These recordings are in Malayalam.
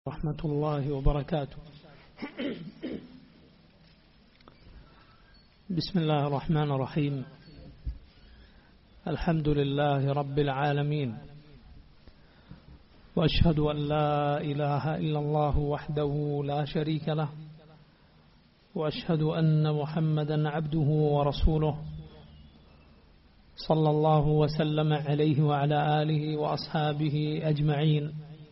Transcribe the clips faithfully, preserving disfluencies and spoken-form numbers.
ورحمة الله وبركاته. بسم الله الرحمن الرحيم. الحمد لله رب العالمين، وأشهد أن لا إله إلا الله وحده لا شريك له، وأشهد أن محمدا عبده ورسوله صلى الله وسلم عليه وعلى آله وأصحابه أجمعين.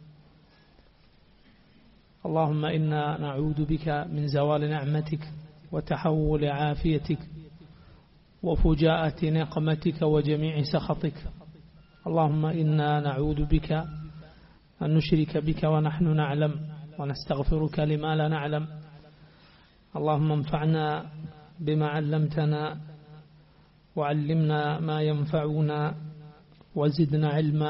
اللهم إنا نعوذ بك من زوال نعمتك وتحول عافيتك وفجاءة نقمتك وجميع سخطك. اللهم إنا نعوذ بك أن نشرك بك ونحن نعلم، ونستغفرك لما لا نعلم. اللهم انفعنا بما علمتنا، وعلمنا ما ينفعنا، وزدنا علما.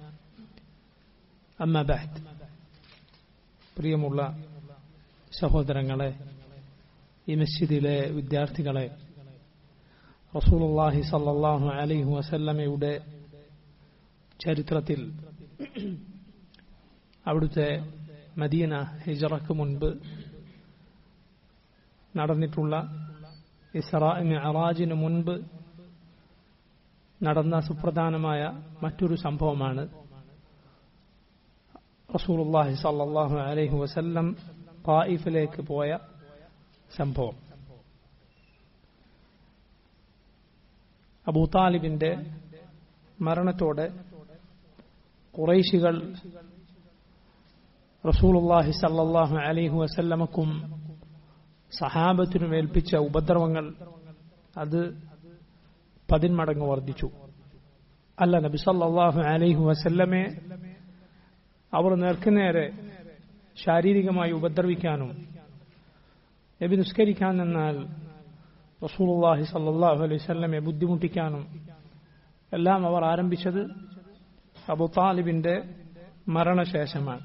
أما بعد. പ്രിയമുള്ള സഹോദരങ്ങളെ, ഈ മസ്ജിദിലെ വിദ്യാർത്ഥികളെ, റസൂലുള്ളാഹി സ്വല്ലല്ലാഹു അലൈഹി വസല്ലമയുടെ ചരിത്രത്തിൽ അവിടുത്തെ മദീന ഹിജ്റക്ക് മുൻപ് നടന്നിട്ടുള്ള ഇസ്റാ മിഅ്റാജിന് മുൻപ് നടന്ന സുപ്രധാനമായ മറ്റൊരു സംഭവമാണ് റസൂലുള്ളാഹി സ്വല്ലല്ലാഹു അലൈഹി വസല്ലം ത്വായിഫിലേക്ക് പോയ സംഭവം. അബൂ താലിബിന്റെ മരണത്തോടെ ഖുറൈശികൾ റസൂലുള്ളാഹി സ്വല്ലല്ലാഹു അലൈഹി വസല്ലമക്കും സഹാബത്തിനും ഏൽപ്പിച്ച ഉപദ്രവങ്ങൾ അത് പതിന്മടങ്ങ് വർദ്ധിച്ചു. അല്ല, നബി സല്ലല്ലാഹു അലൈഹി വസല്ലമയെ അവർ നേർക്കുനേരെ ശാരീരികമായി ഉപദ്രവിക്കാനും, നബി നിസ്കരിക്കാൻ നിന്നാൽ റസൂലുള്ളാഹി സ്വല്ലല്ലാഹു അലൈഹി വസല്ലമയെ ബുദ്ധിമുട്ടിക്കാനും എല്ലാം അവർ ആരംഭിച്ചത് അബൂ താലിബിന്റെ മരണശേഷമാണ്.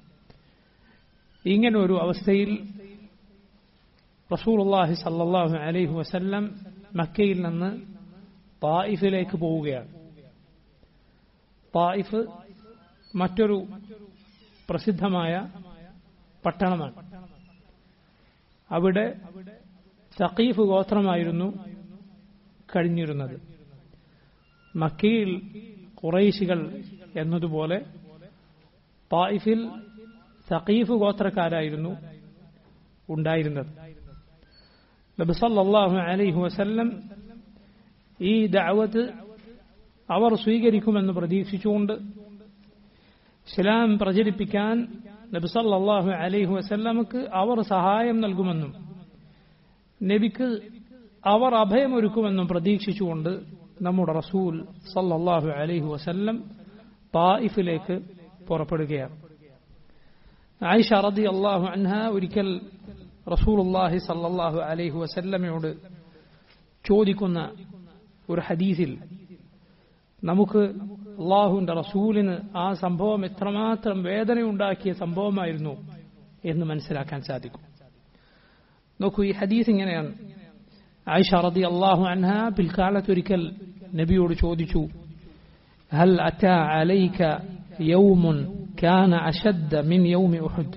ഇങ്ങനെ ഒരു അവസ്ഥയിൽ റസൂലുള്ളാഹി സ്വല്ലല്ലാഹു അലൈഹി വസല്ലം മക്കയിൽ നിന്ന് ത്വായിഫിലേക്ക് പോവുകയാണ്. ത്വായിഫ് മറ്റൊരു പ്രസിദ്ധമായ പട്ടണമാണ്. അവിടെ സഖീഫ് ഗോത്രമായിരുന്നു കഴിഞ്ഞിരുന്നത്. മക്കയിൽ ഖുറൈശികൾ എന്നതുപോലെ ത്വായിഫിൽ സഖീഫ് ഗോത്രക്കാരായിരുന്നു ഉണ്ടായിരുന്നത്. നബി സല്ലല്ലാഹു അലൈഹി വസല്ലം ഈ ദഅവത്ത് അവർ സ്വീകരിക്കുമെന്ന് പ്രതീക്ഷിച്ചുകൊണ്ട് ഇസ്ലാം പ്രചരിപ്പിക്കാൻ നബി സല്ലല്ലാഹു അലൈഹി വസല്ലമക്ക് അവർ സഹായം നൽകുമെന്നും നബിക്ക് അവർ അഭയമൊരുക്കുമെന്നും പ്രതീക്ഷിച്ചുകൊണ്ട് നമ്മുടെ റസൂൽ സല്ലല്ലാഹു അലൈഹി വസല്ലം ത്വായിഫിലേക്ക് പുറപ്പെടുകയാണ്. ആയിഷ റളിയല്ലാഹു അൻഹ ഒരിക്കൽ റസൂലുള്ളാഹി സല്ലല്ലാഹു അലൈഹി വസല്ലമയോട് ചോദിക്കുന്ന ഒരു ഹദീസിൽ നമുക്ക് അള്ളാഹുവിന്റെ റസൂലിന് ആ സംഭവം എത്രമാത്രം വേദനയുണ്ടാക്കിയ സംഭവമായിരുന്നു എന്ന് മനസ്സിലാക്കാൻ സാധിക്കും. നോക്കൂ, ഈ ഹദീസ് ഇങ്ങനെയാണ്. ആയിഷ റളിയല്ലാഹു അൻഹ പിൽക്കാലത്ത് ഒരിക്കൽ നബിയോട് ചോദിച്ചു, ഹൽ അതാ അലൈക യൗമുൻ കാന അശദ്ദ മിൻ യൗമി ഉഹുദ്.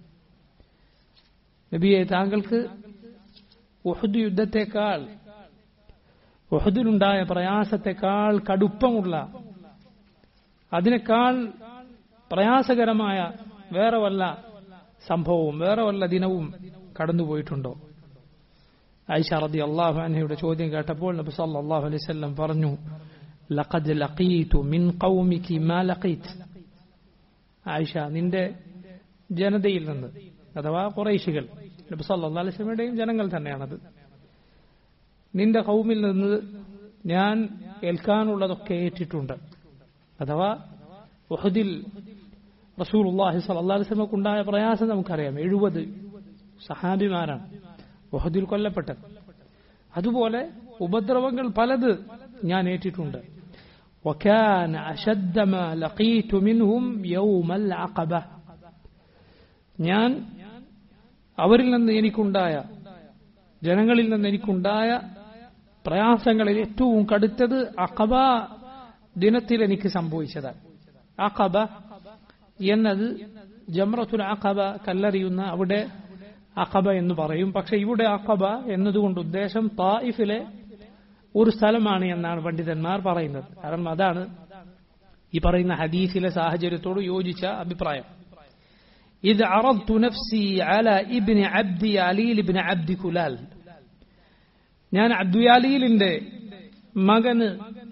നബിയെ, താങ്കൾക്ക് ഉഹുദ് യുദ്ധത്തെക്കാൾ, ഉഹുദിലുണ്ടായ പ്രയാസത്തെക്കാൾ കടുപ്പമുള്ള, അതിനേക്കാൾ പ്രയാസകരമായ വേറെ വല്ല സംഭവവും വേറെ വല്ല ദിനവും കടന്നുപോയിട്ടുണ്ടോ? ആയിഷ റളിയല്ലാഹു അൻഹയുടെ ചോദ്യം കേട്ടപ്പോൾ നബി സല്ലല്ലാഹു അലൈഹി വസല്ലം പറഞ്ഞു, ലഖദ് ലഖീതു മിൻ ഖൗമികി മാ ലഖീത്. ആയിഷ, നിന്റെ ജനതയിൽ നിന്ന്, അഥവാ ഖുറൈശികൾ, നബി സല്ലല്ലാഹു അലൈഹി വസല്ലമയുടെയും ജനങ്ങൾ തന്നെയാണത്, നിന്റെ ഖൗമിൽ നിന്ന് ഞാൻ ഏൽക്കാനുള്ളതൊക്കെ ഏറ്റിട്ടുണ്ട്. അഥവാ ഉഹുദിൽ റസൂലുള്ളാഹി സ്വല്ലല്ലാഹു അലൈഹി വസല്ലമക്ക് ഉണ്ടായ പ്രയാസം നമുക്കറിയാം. എഴുപത് സഹാബിമാരാണ് ഉഹുദിൽ കൊല്ലപ്പെട്ടത്. അതുപോലെ ഉപദ്രവങ്ങൾ പലത് ഞാൻ ഏറ്റിട്ടുണ്ട്. വകാന അശദ്ദ മാ ലഖീതു മിൻഹും യൗമൽ അഖബ. ഞാൻ അവരിൽ നിന്ന് എനിക്കുണ്ടായ, ജനങ്ങളിൽ നിന്ന് എനിക്കുണ്ടായ പ്രയാസങ്ങളിൽ ഏറ്റവും കടുത്തത് അഖബ ദിനത്തിൽ എനിക്ക് സംഭവിച്ചതാണ്. അഖബ എന്നത് ജംറത്തുൽ അഖബ കല്ലെറിയുന്ന അവിടെ അഖബ എന്ന് പറയും. പക്ഷെ ഇവിടെ അഖബ എന്നതുകൊണ്ട് ഉദ്ദേശം തായിഫിലെ ഒരു സ്ഥലമാണ് എന്നാണ് പണ്ഡിതന്മാർ പറയുന്നത്. കാരണം അതാണ് ഈ പറയുന്ന ഹദീസിലെ സാഹചര്യത്തോട് യോജിച്ച അഭിപ്രായം. ഇത് അറദ്തു നഫ്സി അലാ ഇബ്നി അബ്ദി അലീൽ ഇബ്നി അബ്ദി കുലാൽ, ഞാൻ അബ്ദുയാലീലിന്റെ മകന്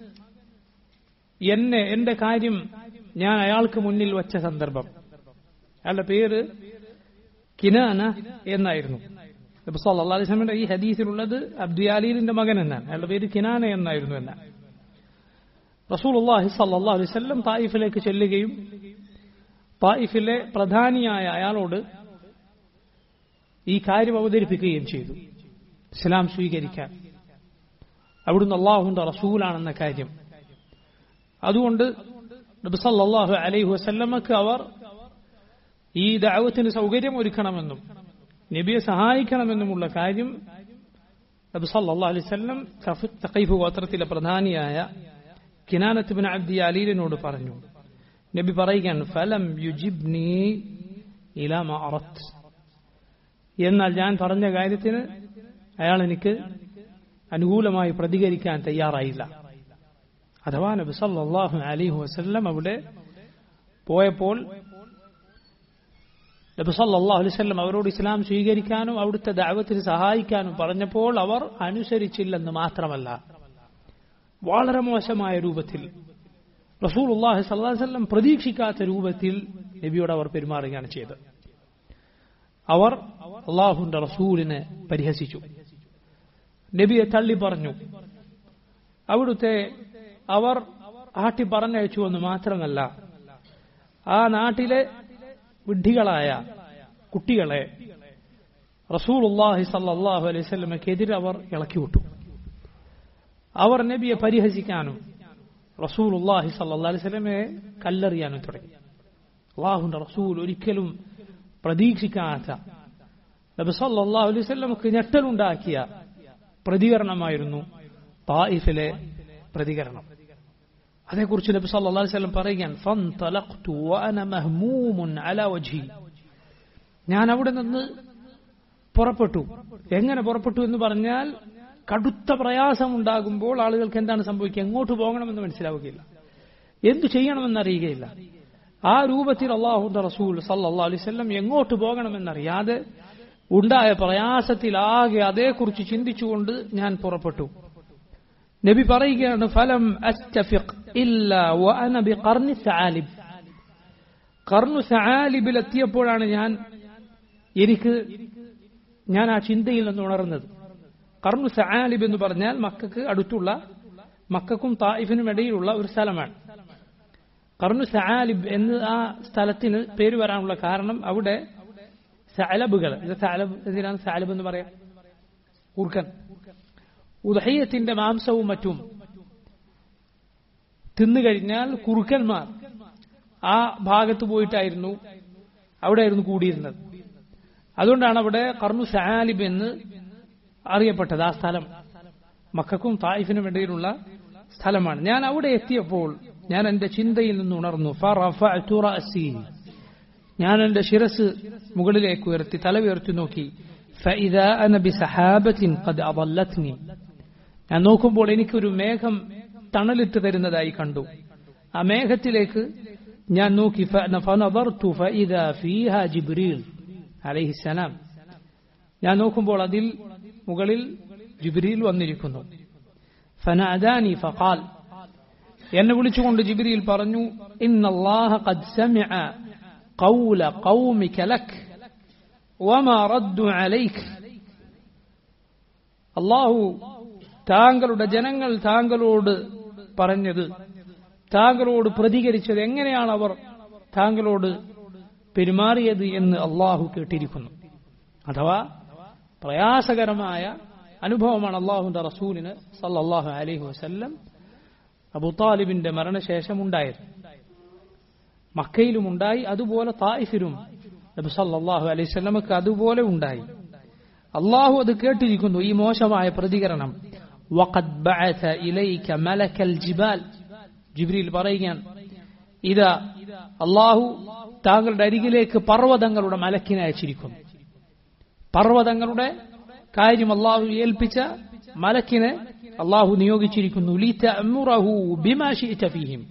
എന്നെ എന്റെ കാര്യം ഞാൻ അയാൾക്ക് മുന്നിൽ വച്ച സന്ദർഭം. അയാളുടെ പേര് കിനാന എന്നായിരുന്നു. നബി സല്ലല്ലാഹു അലൈഹി വസല്ലമയുടെ ഈ ഹദീസിലുള്ളത് അബ്ദുയാലീലിന്റെ മകൻ എന്നാണ്, അയാളുടെ പേര് കിനാന എന്നായിരുന്നു എന്നാണ്. റസൂലുള്ളാഹി സല്ലല്ലാഹു അലൈഹി വസല്ലം തായിഫിലേക്ക് ചെല്ലുകയും തായിഫിലെ പ്രധാനിയായ അയാളോട് ഈ കാര്യം അവതരിപ്പിക്കുകയും ചെയ്തു, ഇസ്ലാം സ്വീകരിക്കാൻ, അവിടുന്ന് അല്ലാഹുവിന്റെ റസൂലാണെന്ന കാര്യം. അതുകൊണ്ട് നബി സല്ലല്ലാഹു അലൈഹി വസല്ലമക്ക് അവർ ഈ ദഅവത്തിന് സൗകര്യം ഒരുക്കണമെന്നും നബിയെ സഹായിക്കണമെന്നുമുള്ള കാര്യം നബി സല്ലല്ലാഹു അലൈഹി വസല്ലം തഖീഫ് ഗോത്രത്തിലെ പ്രധാനിയായ കിനാനത്ത് ഇബ്നു അബ്ദി അലീലിനോട് പറഞ്ഞു. നബി പറയുകയാണ്, ഫലം യുജിബ്നി ഇലാ മാ അറത്ത്, എന്നാൽ ഞാൻ പറഞ്ഞ കാര്യത്തിന് അയാൾ എനിക്ക് അനുകൂലമായി പ്രതികരിക്കാൻ തയ്യാറായില്ല. അഥവാ നബി സല്ലല്ലാഹു അലൈഹി വസല്ലം അവിടെ പോയപ്പോൾ നബി സല്ലല്ലാഹു അലൈഹി വസല്ലം അവരോട് ഇസ്ലാം സ്വീകരിക്കാനും അവിടുത്തെ ദഅവത്തിന് സഹായിക്കാനും പറഞ്ഞപ്പോൾ അവർ അനുസരിച്ചില്ലെന്ന് മാത്രമല്ല, വളരെ മോശമായ രൂപത്തിൽ, റസൂലുള്ളാഹി സ്വല്ലല്ലാഹു അലൈഹി വസല്ലം പ്രതീക്ഷിക്കാത്ത രൂപത്തിൽ നബിയോട് അവർ പെരുമാറുകയാണ് ചെയ്തത്. അവർ അല്ലാഹുവിന്റെ റസൂലിനെ പരിഹസിച്ചു, നബിയെ തള്ളി പറഞ്ഞു. അവിടുത്തെ അവർ ആട്ടി പറഞ്ഞയച്ചു എന്ന് മാത്രമല്ല, ആ നാട്ടിലെ വിഡ്ഢികളായ കുട്ടികളെ റസൂലുള്ളാഹി സ്വല്ലല്ലാഹു അലൈഹി വസല്ലമക്കെതിരെ അവർ ഇളക്കിവിട്ടു. അവർ നബിയെ പരിഹസിക്കാനും റസൂലുള്ളാഹി സ്വല്ലല്ലാഹു അലൈഹി വസല്ലമയെ കല്ലെറിയാനും തുടങ്ങി. അല്ലാഹുവിന്റെ റസൂൽ ഒരിക്കലും പ്രതീക്ഷിക്കാത്ത, നബി സല്ലല്ലാഹു അലൈഹി വസല്ലമക്ക് ഞെട്ടലുണ്ടാക്കിയ പ്രതികരണമായിരുന്നു തായിഫിലെ പ്രതികരണം. അതേക്കുറിച്ച് നബി സല്ലല്ലാഹു അലൈഹി വസല്ലം പറയുകയാണ്, ഫന്തലഖ്തു വഅന മഹ്മൂമുൻ അലാ വജ്ഹി, ഞാൻ അവിടെ നിന്ന് പുറപ്പെട്ടു. എങ്ങനെ പുറപ്പെട്ടു എന്ന് പറഞ്ഞാൽ, കടുത്ത പ്രയാസമുണ്ടാകുമ്പോൾ ആളുകൾക്ക് എന്താണ് സംഭവിക്കുക, എങ്ങോട്ട് പോകണമെന്ന് മനസ്സിലാവുകയില്ല, എന്തു ചെയ്യണമെന്നറിയുകയില്ല. ആ രൂപത്തിൽ അല്ലാഹുവിന്റെ റസൂൽ സല്ലല്ലാഹു അലൈഹി വസല്ലം എങ്ങോട്ട് പോകണമെന്നറിയാതെ ഉണ്ടായ പ്രയാസത്തിലാകെ അതേക്കുറിച്ച് ചിന്തിച്ചുകൊണ്ട് ഞാൻ പുറപ്പെട്ടു. നബി പറയുകയാണ്, ഫലം അസ്തഫിഖ് ഇല്ലാ വഅന ബിഖർനി സആലിബ്, ഖർനു സആലിബിൽ എത്തിയപ്പോഴാണ് ഞാൻ എനിക്ക് ഞാൻ ആ ചിന്തയിൽ നിന്ന് ഉണർന്നത്. ഖർനു സആലിബ് എന്ന് പറഞ്ഞാൽ മക്കക്ക് അടുത്തുള്ള, മക്കക്കും തായിഫിനും ഇടയിലുള്ള ഒരു സ്ഥലമാണ്. ഖർനു സആലിബ് എന്ന് ആ സ്ഥലത്തിന് പേര് വരാനുള്ള കാരണം അവിടെ സഅലബുകൾ, ഇത് സഅലബ് എന്തിനാണ് സഅലബ് എന്ന് പറയാം, കൂർക്കൻ, ഉദ്ഹിയ്യത്തിന്റെ മാംസവും മറ്റും തിന്നുകഴിഞ്ഞാൽ കുറുക്കന്മാർ ആ ഭാഗത്ത് പോയിട്ടായിരുന്നു അവിടെയായിരുന്നു കൂടിയിരുന്നത്. അതുകൊണ്ടാണ് അവിടെ ഖർനു സആലിബ് എന്ന് അറിയപ്പെട്ടത്. ആ സ്ഥലം മക്കക്കും തായിഫിനും ഇടയിലുള്ള സ്ഥലമാണ്. ഞാൻ അവിടെ എത്തിയപ്പോൾ ഞാൻ എന്റെ ചിന്തയിൽ നിന്ന് ഉണർന്നു. ഫറഫഅതു റഅസി, ഞാൻ എന്റെ ശിരസ് മുകളിലേക്ക് ഉയർത്തി, തല ഉയർത്തി നോക്കി. ഫഇദാ അന ബിസഹാബത്തിൻ ഖദ് അദല്ലത്നി, ഞാൻ നോക്കുമ്പോൾ എനിക്കൊരു മേഘം തണലിട്ട് തരുന്നതായി കണ്ടു. ആ മേഘത്തിലേക്ക് ഞാൻ നോക്കി. ഫനദർതു ഫഇദാ ഫീഹാ ജിബ്രീൽ അലൈഹിസ്സലാം, ഞാൻ നോക്കുമ്പോൾ അതിൽ മുകളിൽ ജിബ്രീൽ വന്നിരിക്കുന്നു. ഫനാദാനി ഫഖാൽ, എന്നെ വിളിച്ചുകൊണ്ട് ജിബ്രീൽ പറഞ്ഞു, ഇന്നല്ലാഹ ഖദ് സമിഅ ഖൗല ഖൗമിക ലക് വമാ റദ്ദു അലൈക്, അല്ലാഹു താങ്കളുടെ ജനങ്ങൾ താങ്കളോട് പറഞ്ഞത്, താങ്കളോട് പ്രതികരിച്ചത്, എങ്ങനെയാണ് അവർ താങ്കളോട് പെരുമാറിയത് എന്ന് അള്ളാഹു കേട്ടിരിക്കുന്നു. അഥവാ പ്രയാസകരമായ അനുഭവമാണ് അള്ളാഹുവിന്റെ റസൂലിന് സല്ലല്ലാഹു അലൈഹി വസല്ലം അബൂ താലിബിന്റെ മരണശേഷം ഉണ്ടായത്. മക്കയിലും ഉണ്ടായി, അതുപോലെ തായിഫിലും നബി സല്ലല്ലാഹു അലൈഹി വസല്ലമക്ക് അതുപോലെ ഉണ്ടായി. അള്ളാഹു അത് കേട്ടിരിക്കുന്നു, ഈ മോശമായ പ്രതികരണം. വഖദ് ബഅസ ഇലൈക മലക്കൽ ജിബാൽ, ജിബ്രീൽ പറയുകയാണ്, ഇതാ അള്ളാഹു താങ്കളുടെ അരികിലേക്ക് പർവ്വതങ്ങളുടെ മലക്കിനെ അയച്ചിരിക്കുന്നു. പർവ്വതങ്ങളുടെ കാര്യം അള്ളാഹു ഏൽപ്പിച്ച മലക്കിനെ അള്ളാഹു നിയോഗിച്ചിരിക്കുന്നു. ലിതഅമുറഹു ബിമാ ശിഅത ഫീഹിം,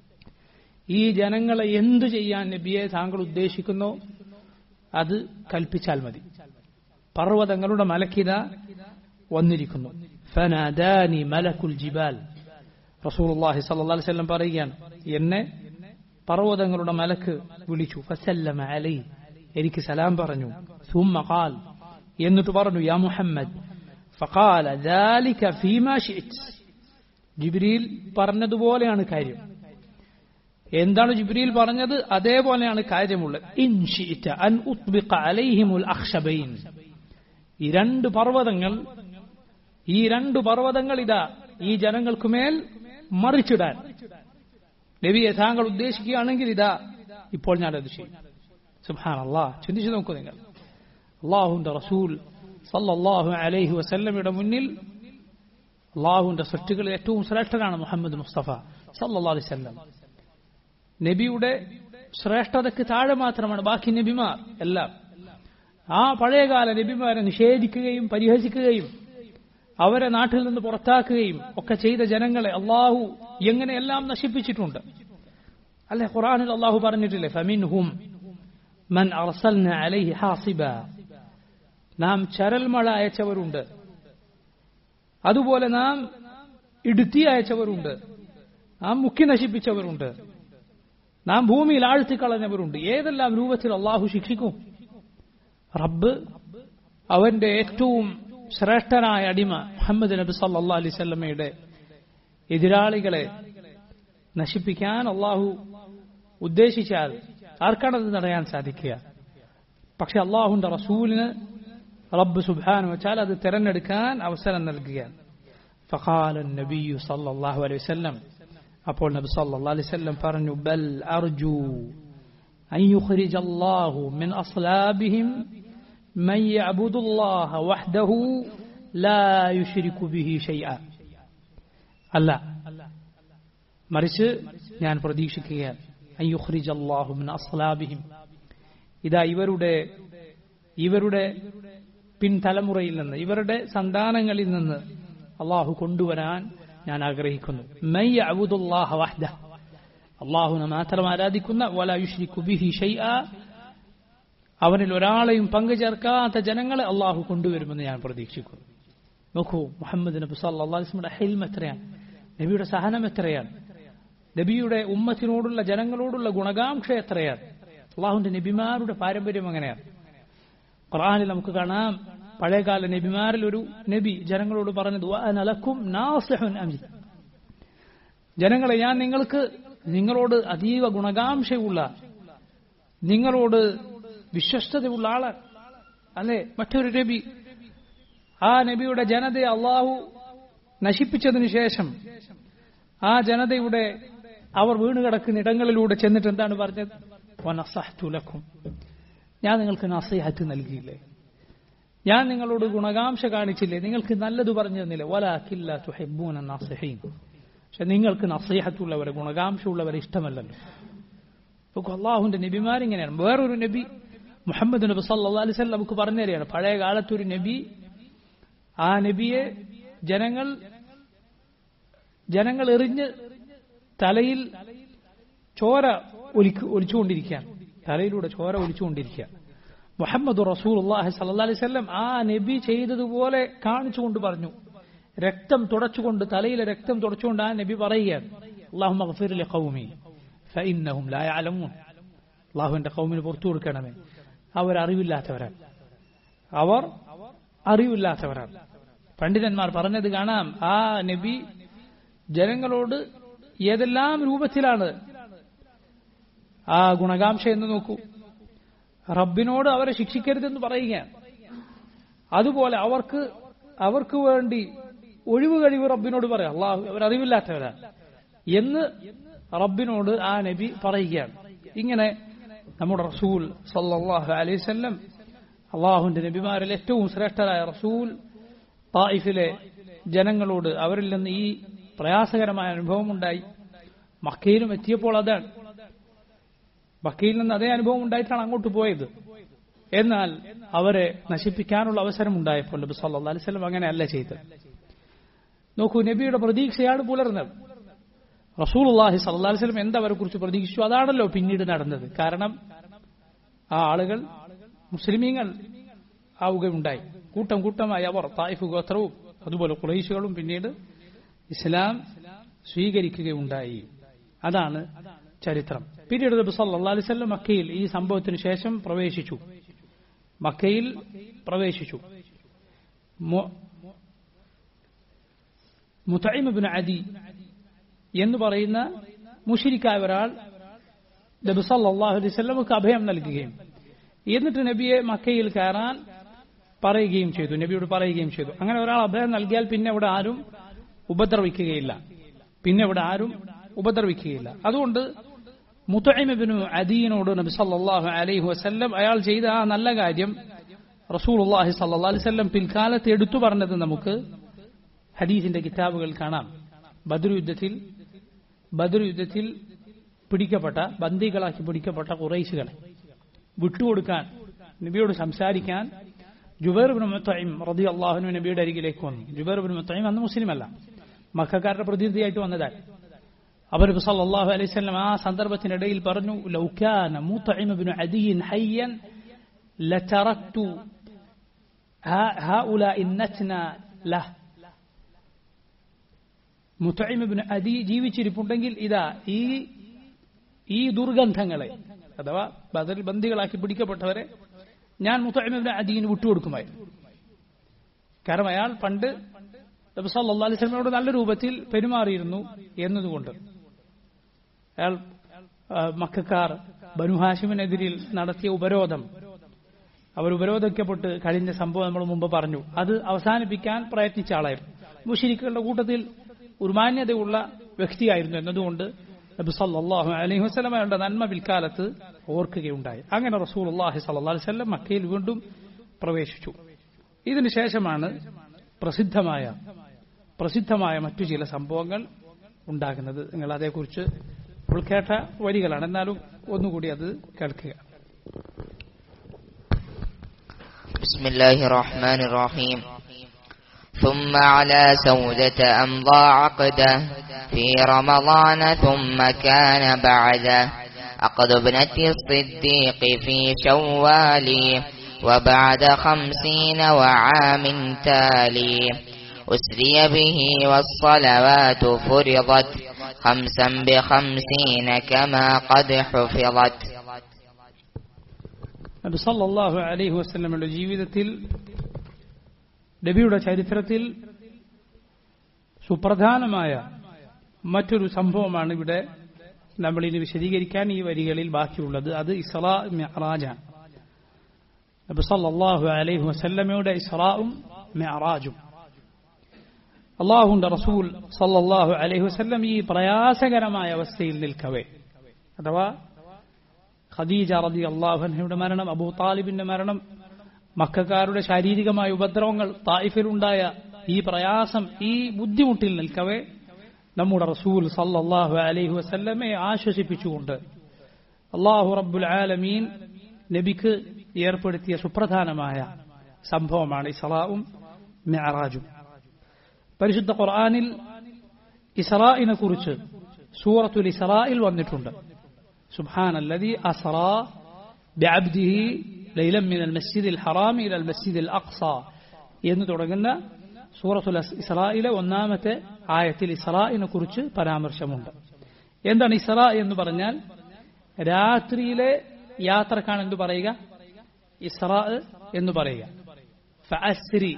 ഈ ജനങ്ങളെ എന്തു ചെയ്യാൻ നബിയെ താങ്കൾ ഉദ്ദേശിക്കുന്നോ അത് കൽപ്പിച്ചാൽ മതി. പർവ്വതങ്ങളുടെ മലക്കിത വന്നിരിക്കുന്നു. ഫനാദാനി മലക്കുൽ ജിബാൽ, റസൂലുള്ളാഹി സ്വല്ലല്ലാഹു അലൈഹി വസല്ലം പറയുകയാണ്, എന്നെ പർവ്വതങ്ങളുടെ മലക്ക് വിളിച്ചു. ഫസല്ലമ അലൈഹി, എനിക്ക് സലാം പറഞ്ഞു. സുമ്മ ഖാൽ, എന്നിട്ട് പറഞ്ഞു, യാ മുഹമ്മദ്. ഫഖാല ദാലിക ഫീമാ ശിഅത, ജിബ്രീൽ പറഞ്ഞതുപോലെയാണ് കാര്യം. എന്താണ് ജിബ്രീൽ പറഞ്ഞത്? അതേപോലെയാണ് കാര്യമുള്ളത്. ഇൻ ശിഅത അൻ ഉത്ബിഖ അലൈഹിമുൽ അഖ്ശബൈൻ, ഈ രണ്ട് പർവ്വതങ്ങൾ ഈ രണ്ട് പർവ്വതങ്ങൾ ഇതാ ഈ ജനങ്ങൾക്കുമേൽ മറിച്ചിടാൻ നബിയെ താങ്കൾ ഉദ്ദേശിക്കുകയാണെങ്കിൽ ഇതാ ഇപ്പോൾ ഞാനത് ചെയ്യും. സുബ്ഹാനല്ലാഹ്, ചിന്തിച്ചു നോക്കൂ നിങ്ങൾ. അള്ളാഹുവിന്റെ റസൂൽ സല്ലല്ലാഹു അലൈഹി വസല്ലമയുടെ മുന്നിൽ അള്ളാഹുവിന്റെ സൃഷ്ടികളിൽ ഏറ്റവും ശ്രേഷ്ഠനാണ് മുഹമ്മദ് മുസ്തഫ സല്ലല്ലാഹു അലൈഹി വസല്ലം. നബിയുടെ ശ്രേഷ്ഠതയ്ക്ക് താഴെ മാത്രമാണ് ബാക്കി നബിമാർ എല്ലാം. ആ പഴയകാല നബിമാരെ നിഷേധിക്കുകയും പരിഹസിക്കുകയും അവരെ നാട്ടിൽ നിന്ന് പുറത്താക്കുകയും ഒക്കെ ചെയ്ത ജനങ്ങളെ അള്ളാഹു എങ്ങനെയെല്ലാം നശിപ്പിച്ചിട്ടുണ്ട് അല്ലെ? ഖുർആനിൽ അള്ളാഹു പറഞ്ഞിട്ടില്ലേ, ഫമിൻഹും മൻ അർസൽന അലൈഹി ഹാസിബ, നാം ചരൽമഴ അയച്ചവരുണ്ട്, അതുപോലെ നാം ഇടുത്തി അയച്ചവരുണ്ട്, നാം മുക്കി നശിപ്പിച്ചവരുണ്ട്, നാം ഭൂമിയിൽ ആഴ്ത്തിക്കളഞ്ഞവരുണ്ട്. ഏതെല്ലാം രൂപത്തിൽ അള്ളാഹു ശിക്ഷിക്കും? റബ്ബ് അവന്റെ ഏറ്റവും ശ്രേഷ്ഠനായ അടിമ മുഹമ്മദ് നബി സല്ലല്ലാഹു അലൈഹി വസല്ലമയുടെ എതിരാളികളെ നശിപ്പിക്കാൻ അള്ളാഹു ഉദ്ദേശിച്ചാൽ ആർക്കാണത് തടയാൻ സാധിക്കുക? പക്ഷെ അള്ളാഹുന്റെ റസൂലിന് റബ്ബ് സുബ്ഹാനഹു വതആല അത് തിരഞ്ഞെടുക്കാൻ അവസരം നൽകുകയാണ്. ഫഖാല നബിയു സല്ലല്ലാഹു അലൈഹി വസല്ലം, അപ്പോൾ നബി സല്ലല്ലാഹു അലൈഹി വസല്ലം പറഞ്ഞു, ബൽ അർജു അൻ യുഖ്രിജല്ലാഹു മിൻ അസ്ലാബിഹിം മൻ യഅബുദുല്ലാഹ വഹ്ദഹു ലാ യുശ്രികു ബിഹി ശൈഅ. അല്ല, മറിച്ച് ഞാൻ പ്രതീക്ഷിക്കുകയാണ്, അൻ യുഖ്രിജല്ലാഹു മിൻ അസ്ലാബിഹിം, ഇതാ ഇവരുടെ ഇവരുടെ പിൻതലമുറയിൽ നിന്ന്, ഇവരുടെ സന്താനങ്ങളിൽ നിന്ന് അള്ളാഹു കൊണ്ടുവരാൻ ഞാൻ ആഗ്രഹിക്കുന്നു. മൻ യഅബുദുല്ലാഹ വഹ്ദഹു, അള്ളാഹുവിനെ മാത്രം ആരാധിക്കുന്ന, വലാ യുശ്രികു ബിഹി ശൈഅ, അവനിൽ ഒരാളെയും പങ്കുചേർക്കാത്ത ജനങ്ങളെ അള്ളാഹു കൊണ്ടുവരുമെന്ന് ഞാൻ പ്രതീക്ഷിക്കുന്നു. നോക്കൂ, മുഹമ്മദ് നബി സല്ലല്ലാഹു അലൈഹി വസല്ലമയുടെ ഹിൽം എത്രയാണ്, നബിയുടെ സഹനം എത്രയാണ്, നബിയുടെ ഉമ്മത്തിനോടുള്ള ജനങ്ങളോടുള്ള ഗുണകാംക്ഷ എത്രയാണ്. അള്ളാഹുവിന്റെ നബിമാരുടെ പാരമ്പര്യം അങ്ങനെയാണ്. ഖുർആനിൽ നമുക്ക് കാണാം, പഴയകാല നബിമാരിൽ ഒരു നബി ജനങ്ങളോട് പറഞ്ഞത്, വഅന ലക്കും നാസിഹുൻ അമീൻ, ജനങ്ങളെ ഞാൻ നിങ്ങൾക്ക് നിങ്ങളോട് അതീവ ഗുണകാംക്ഷയുള്ള, നിങ്ങളോട് വിശ്വസ്തതയുള്ള ആളാണ് അല്ലെ? മറ്റൊരു നബി, ആ നബിയുടെ ജനതയെ അള്ളാഹു നശിപ്പിച്ചതിനു ശേഷം ആ ജനതയുടെ അവർ വീണുകിടക്കുന്ന ഇടങ്ങളിലൂടെ ചെന്നിട്ട് എന്താണ് പറഞ്ഞത്? വനസഹ്തു ലക്കും, ഞാൻ നിങ്ങൾക്ക് നസീഹത്ത് നൽകിയില്ലേ, ഞാൻ നിങ്ങളോട് ഗുണകാംക്ഷ കാണിച്ചില്ലേ, നിങ്ങൾക്ക് നല്ലത് പറഞ്ഞു തന്നില്ലേ? വലാകിൻ ലാ തുഹിബ്ബൂന നാസിഹീൻ, പക്ഷെ നിങ്ങൾക്ക് നസീഹത്തുള്ളവരെ, ഗുണകാംക്ഷയുള്ളവരെ ഇഷ്ടമല്ലല്ലോ. നമുക്ക് അള്ളാഹുവിന്റെ നബിമാരിങ്ങനെയാണ്. വേറൊരു നബി മുഹമ്മദ് നബി സല്ലല്ലാഹു അലൈഹി വസല്ലം നമുക്ക് പറഞ്ഞു തരികയാണ്, പഴയ കാലത്തൊരു നബി, ആ നബിയെ ജനങ്ങൾ ജനങ്ങൾ എറിഞ്ഞ് തലയിൽ ചോര ഒലിച്ചുകൊണ്ടിരിക്കുകയാണ്, തലയിലൂടെ ചോര ഒലിച്ചുകൊണ്ടിരിക്കുക. മുഹമ്മദ് റസൂലുള്ളാഹി സ്വല്ലല്ലാഹു അലൈഹി വസല്ലം ആ നബി ചെയ്തതുപോലെ കാണിച്ചുകൊണ്ട് പറഞ്ഞു, രക്തം തുടച്ചുകൊണ്ട്, തലയിലെ രക്തം തുടച്ചുകൊണ്ട് ആ നബി പറയുകയാണ്, അല്ലാഹുമ്മഗ്ഫിർ ലി ഖൗമി ഫഇന്നഹും ലാ യഅലമൂൻ, അല്ലാഹുവിന്റെ ഖൗമിന് പുറത്തു കൊടുക്കണമേ, അവർ അറിവില്ലാത്തവരാണ്, അവർ അറിവില്ലാത്തവരാണ്. പണ്ഡിതന്മാർ പറഞ്ഞത് കാണാം, ആ നബി ജനങ്ങളോട് ഏതെല്ലാം രൂപത്തിലാണ് ആ ഗുണകാംക്ഷ എന്ന് നോക്കൂ. റബ്ബിനോട് അവരെ ശിക്ഷിക്കരുതെന്ന് പറയുകയാണ്, അതുപോലെ അവർക്ക് അവർക്ക് വേണ്ടി ഒഴിവ് കഴിവ് റബ്ബിനോട് പറയാം, അള്ളാഹു അവരറിവില്ലാത്തവരാണ് എന്ന് റബ്ബിനോട് ആ നബി പറയുകയാണ്. ഇങ്ങനെ നമ്മുടെ റസൂൽ സല്ലല്ലാഹു അലൈഹി വസല്ലം, അള്ളാഹുവിന്റെ നബിമാരിൽ ഏറ്റവും ശ്രേഷ്ഠരായ റസൂൽ, തായിഫിലെ ജനങ്ങളോട് അവരിൽ നിന്ന് ഈ പ്രയാസകരമായ അനുഭവമുണ്ടായി. മക്കയിലും എത്തിയപ്പോൾ അതാണ്, മക്കയിൽ നിന്ന് അതേ അനുഭവം ഉണ്ടായിട്ടാണ് അങ്ങോട്ട് പോയത്. എന്നാൽ അവരെ നശിപ്പിക്കാനുള്ള അവസരം ഉണ്ടായപ്പോൾ നബി സല്ലല്ലാഹു അലൈഹി വസല്ലം അങ്ങനെയല്ല ചെയ്തത്. നോക്കൂ, നബിയുടെ പ്രതീക്ഷയാണ് പുലർന്നത്. റസൂലുള്ളാഹി സ്വല്ലല്ലാഹു അലൈഹി വസല്ലം എന്തവരെ കുറിച്ച് പ്രതീക്ഷിച്ചു അതാണല്ലോ പിന്നീട് നടന്നത്. കാരണം ആ ആളുകൾ മുസ്ലിമീങ്ങൾ ആവുകയുണ്ടായി. കൂട്ടം കൂട്ടമായി അവർ തായിഫ് ഗോത്രവും അതുപോലെ ഖുറൈശികളും പിന്നീട് ഇസ്ലാം സ്വീകരിക്കുകയുണ്ടായി. അതാണ് ചരിത്രം. പിന്നീട് നബി സല്ലല്ലാഹു അലൈഹി വസല്ലം മക്കയിൽ ഈ സംഭവത്തിന് ശേഷം പ്രവേശിച്ചു. മക്കയിൽ പ്രവേശിച്ചു. മുതഇം ഇബ്നു അദി എന്ന് പറയുന്ന മുശ്രിക്കായ ഒരാൾ നബി സല്ലല്ലാഹു അലൈഹി വസല്ലമക്ക് അഭയം നൽകുകയും എന്നിട്ട് നബിയെ മക്കയിൽ കയറാൻ പറയുകയും ചെയ്തു. നബിയോട് പറയുകയും ചെയ്തു. അങ്ങനെ ഒരാൾ അഭയം നൽകിയാൽ പിന്നെ അവിടെ ആരും ഉപദ്രവിക്കുകയില്ല. പിന്നെ അവിടെ ആരും ഉപദ്രവിക്കുകയില്ല. അതുകൊണ്ട് മുതഇം ഇബ്നു അദീനോട് നബി സല്ലല്ലാഹു അലൈഹി വസല്ലം അയാൾ ചെയ്ത ആ നല്ല കാര്യം റസൂലുള്ളാഹി സല്ലല്ലാഹു അലൈഹി വസല്ലം പിൽക്കാലത്ത് എടുത്തു പറഞ്ഞത് നമുക്ക് ഹദീസിന്റെ കിതാബുകൾ കാണാം. ബദർ യുദ്ധത്തിൽ ബദർ യുദ്ധത്തിൽ പിടിക്കപ്പെട്ട ബന്ദികളാക്കി പിടിക്കപ്പെട്ട ഖുറൈശികളെ വിട്ടുകൊടുക്കാൻ നബിയോട് സംസാരിക്കാൻ ജുബൈർ ഇബ്നു മുതഇം റളിയല്ലാഹു അൻഹു നബിയുടെ അരികിലേക്ക് വന്നു. ജുബൈർ ഇബ്നു മുതഇം അന്ന് മുസ്ലിമല്ല, മക്കക്കാരുടെ പ്രതിനിധിയായിട്ട് വന്നതാണ്. അവർ നബി സല്ലല്ലാഹു അലൈഹി വസല്ലം ആ സന്ദർഭത്തിനിടയിൽ പറഞ്ഞു, ലൗ കാന മുതഇം ഇബ്നു അദിൻ ഹയ്യൻ ലതറക്തു ഹൗലാഇ നത്ന ലഹ്. മുതഇം ഇബ്നു അദി ജീവിച്ചിരിപ്പുണ്ടെങ്കിൽ ഇതാ ഈ ഈ ദുർഗന്ധങ്ങളെ അഥവാ ബദറിൽ ബന്ദികളാക്കി പിടിക്കപ്പെട്ടവരെ ഞാൻ മുതഇം ഇബ്നു അദീന് വിട്ടുകൊടുക്കുമായിരുന്നു. കാരണം അയാൾ പണ്ട് നബി സല്ലല്ലാഹു അലൈഹി വസല്ലമയോട് നല്ല രൂപത്തിൽ പെരുമാറിയിരുന്നു എന്നതുകൊണ്ട്. അയാൾ മക്കക്കാർ ബനു ഹാഷിമിനെതിരിൽ നടത്തിയ ഉപരോധം, അവർ ഉപരോധിക്കപ്പെട്ട് കഴിഞ്ഞ സംഭവം നമ്മൾ മുമ്പ് പറഞ്ഞു, അത് അവസാനിപ്പിക്കാൻ പ്രയത്നിച്ച ആളായിരുന്നു. മുശ്രിക്കുകളുടെ കൂട്ടത്തിൽ ഒരു മാന്യതയുള്ള വ്യക്തിയായിരുന്നു എന്നതുകൊണ്ട് നബി സല്ലല്ലാഹു അലൈഹി വസല്ലമയുടെ നന്മ പിൽക്കാലത്ത് ഓർക്കുകയുണ്ടായി. അങ്ങനെ റസൂലുള്ളാഹി സ്വല്ലല്ലാഹു അലൈഹി വസല്ലം മക്കയിൽ വീണ്ടും പ്രവേശിച്ചു. ഇതിനുശേഷമാണ് പ്രസിദ്ധമായ പ്രസിദ്ധമായ മറ്റു ചില സംഭവങ്ങൾ ഉണ്ടാകുന്നത്. നിങ്ങൾ അതേക്കുറിച്ച് ഉൾക്കേട്ട വരികളാണ്, എന്നാലും ഒന്നുകൂടി അത് കേൾക്കുക. ബിസ്മില്ലാഹിർ റഹ്മാനിർ റഹീം. ثم على سودة أمضى عقده في رمضان ثم كان بعده عقد ابنة الصديق في شوال وبعد خمسين وعام تالي أسري به والصلوات فرضت خمسا بخمسين كما قد حفظت. നബി സല്ലല്ലാഹു അലൈഹി വസല്ലമയുടെ ജീവിതത്തിൽ, നബിയുടെ ചരിത്രത്തിൽ സുപ്രധാനമായ മറ്റൊരു സംഭവമാണ് ഇവിടെ നമ്മൾ ഇനി വിശദീകരിക്കാൻ ഈ വരികളിൽ ബാക്കിയുള്ളത്. അത് ഇസ്രാ മിഅ്റാജാണ്. നബി സല്ലല്ലാഹു അലൈഹി വസല്ലമയുടെ ഇസ്രാഉം മിഅ്റാജും. അല്ലാഹുവിന്റെ റസൂൽ സല്ലല്ലാഹു അലൈഹി വസല്ലം ഈ പ്രയാസകരമായ അവസ്ഥയിൽ നിൽക്കവേ, അഥവാ ഖദീജ റളിയല്ലാഹു അൻഹയുടെ മരണം, അബൂ താലിബിന്റെ മരണം, മക്കക്കാരുടെ ശാരീരികമായ ഉപദ്രവങ്ങൾ, തായിഫിലുണ്ടായ ഈ പ്രയാസം, ഈ ബുദ്ധിമുട്ടിൽ നിൽക്കവേ നമ്മുടെ റസൂൽ സല്ലല്ലാഹു അലൈഹി വസല്ലമയെ ആശ്വസിപ്പിച്ചുകൊണ്ട് അല്ലാഹു റബ്ബുൽ ആലമീൻ നബിക്ക് ഏർപ്പെടുത്തിയ സുപ്രധാനമായ സംഭവമാണ് ഇസ്രാഉം മിഅ്റാജും. പരിശുദ്ധ ഖുർആനിൽ ഇസ്രാഇനെ കുറിച്ച് സൂറത്തുൽ ഇസ്രായിൽ വന്നിട്ടുണ്ട്. സുബ്ഹാനല്ലദീ അസ്റാ ബിഅബ്ദിഹി ലൈലൻ മിനൽ മസ്ജിദിൽ ഹറാമി ഇലൽ മസ്ജിദിൽ അഖ്സ എന്ന് തുടങ്ങുന്ന സൂറത്തുൽ ഇസ്രായിലെ ഒന്നാമത്തെ ആയത്തിൽ ഇസ്രാഇനെ കുറിച്ച് പരാമർശമുണ്ട്. എന്താണ് ഇസ്രാ എന്ന് പറഞ്ഞാൽ? രാത്രിയിലെ യാത്രക്കാണ് എന്തു പറയുക? ഇസ്രാ എന്ന് പറയുക. ഫഅസ്രി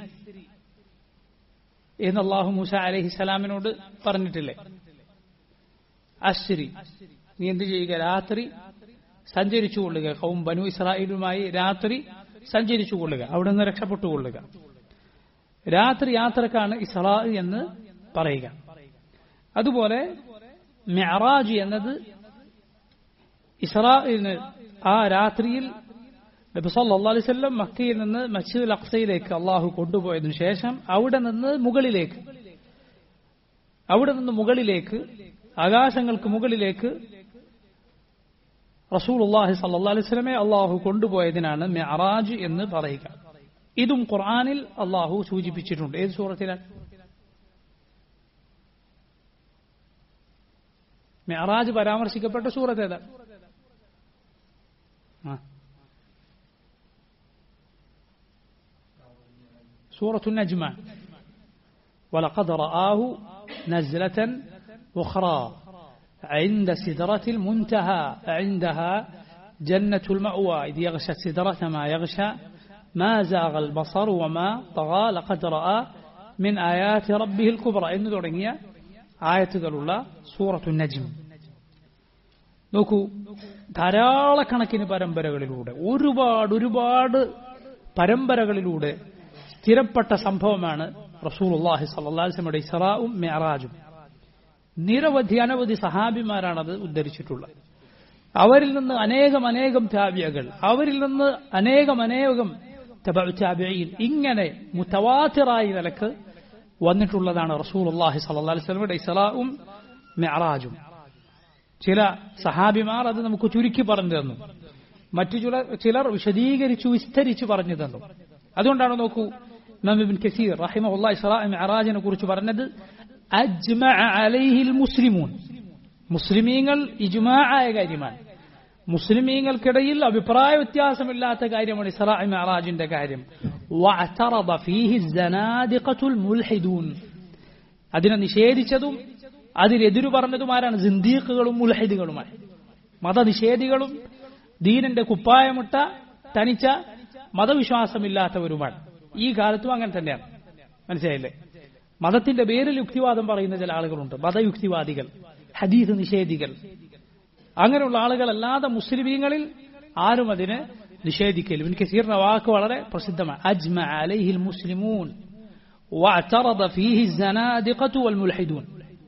എന്ന് അല്ലാഹു മൂസ അലൈഹിസ്സലാമിനോട് പറഞ്ഞിട്ടില്ലേ? അസ്രി, നീ എന്ത് ചെയ്യുക? രാത്രി സഞ്ചരിച്ചുകൊള്ളുക. ഖൗം ബനു ഇസ്രായേലുമായി രാത്രി സഞ്ചരിച്ചുകൊള്ളുക, അവിടെ നിന്ന് രക്ഷപ്പെട്ടുകൊള്ളുക. രാത്രി യാത്രക്കാണ് ഇസ്രാ എന്ന് പറയുക. അതുപോലെ മിഅ്റാജ് എന്നത് ഇസ്രാഇന് ആ രാത്രിയിൽ നബി സല്ലല്ലാഹു അലൈഹി വസല്ലം മക്കയിൽ നിന്ന് മസ്ജിദുൽ അഖ്സയിലേക്ക് അള്ളാഹു കൊണ്ടുപോയതിനു ശേഷം അവിടെ നിന്ന് മുകളിലേക്ക് അവിടെ നിന്ന് മുകളിലേക്ക് ആകാശങ്ങൾക്ക് മുകളിലേക്ക് റസൂലുള്ളാഹി സ്വല്ലല്ലാഹു അലൈഹി വസല്ലമയെ അള്ളാഹു കൊണ്ടുപോയതിനാണ് മിഅ്റാജ് എന്ന് പറയുക. ഇതും ഖുർആനിൽ അള്ളാഹു സൂചിപ്പിച്ചിട്ടുണ്ട്. ഏത് സൂറത്തിലാണ്? മിഅ്റാജ് പരാമർശിക്കപ്പെട്ട സൂറത്ത് ഏതാണ്? സൂറത്തുൻ നജ്മ്. വലഖദ് റആഹു നസ്ലതൻ ഉഖ്റാ عند سدرة المنتهى عندها جنة المأوى إذ يغشى السدرة ما يغشى ما زاغ البصر وما طغى لقد رأى من آيات ربه الكبرى إن തുടങ്ങിയ ആയത്തുകളുള്ള സൂറത്തുൻ നജ്ം. നോക്കൂ, ധാരാളക്കണക്കിന് പരമ്പരകളിലൂടെ ഒരുപാട് ഒരുപാട് പരമ്പരകളിലൂടെ സ്ഥിരപ്പെട്ട സംഭവമാണ് റസൂലുള്ളാഹി സ്വല്ലല്ലാഹു അലൈഹി വസല്ലമയുടെ ഇസ്റാഉം മിഅ്റാജും. നിരവധി അനവധി സഹാബിമാരാണത് ഉദ്ധരിച്ചിട്ടുള്ളത്. അവരിൽ നിന്ന് അനേകം അനേകം താബിഈകൾ, അവരിൽ നിന്ന് അനേകം അനേകം തബഉ താബിഈൻ, ഇങ്ങനെ മുതവാത്തിറായ നിലക്ക് വന്നിട്ടുള്ളതാണ് റസൂലുള്ളാഹി സ്വല്ലല്ലാഹു അലൈഹി വസല്ലമയുടെ ഇസ്റാഉം മിഅ്റാജും. ചില സഹാബിമാർ അത് നമുക്ക് ചുരുക്കി പറഞ്ഞു തന്നു, മറ്റു ചിലർ ചിലർ വിശദീകരിച്ചു വിസ്തരിച്ചു പറഞ്ഞു തന്നു. അതുകൊണ്ടാണ് നോക്കൂ, ഇമാം ഇബ്നു കസീർ റഹിമഹുല്ലാഹി ഇസ്റാഉ മിഅ്റാജിനെ കുറിച്ച് പറഞ്ഞത് അജ്മഅ അലൈഹിൽ മുസ്ലിമൂൻ. മുസ്ലിമീങ്ങൾ ഇജ്മാഅയ കാര്യമാണ്. മുസ്ലിമീങ്ങൾക്കിടയിൽ അഭിപ്രായ വ്യത്യാസമില്ലാത്ത കാര്യമാണ് ഇസ്റാഉ മിഅ്റാജിന്റെ കാര്യം. വഅതറദ ഫീഹി സനാദിഖത്തുൽ മുൽഹിദൂൻ. അതിനെ നിഷേധിച്ചതും അതിനെതിരു പറഞ്ഞതും ആരാണ്? സിന്ദീഖുകളും മുൽഹിദുകളുമാണ്. മതനിഷേധികളും ദീനിന്റെ കുപ്പായമിട്ട തനിച്ച മതവിശ്വാസമില്ലാത്തവരുമാണ്. ഈ കാലത്തും അങ്ങനെ തന്നെയാണ്. മനസ്സിലായില്ലേ? മതത്തിന്റെ പേരിൽ യുക്തിവാദം പറയുന്ന ചില ആളുകളുണ്ട്, മതയുക്തിവാദികൾ, ഹദീസ് നിഷേധികൾ. അങ്ങനെയുള്ള ആളുകളല്ലാതെ മുസ്ലിമീങ്ങളിൽ ആരും അതിനെ നിഷേധിക്കലും. ഇബ്നു കസീറിന്റെ വാക്ക് വളരെ പ്രസിദ്ധമാണ്. അജ്മഅ അലൈഹിൽ മുസ്ലിമൂൻ വഅതറദ ഫീഹി സനാദിഖതു വൽ മുൽഹിദൂൻ.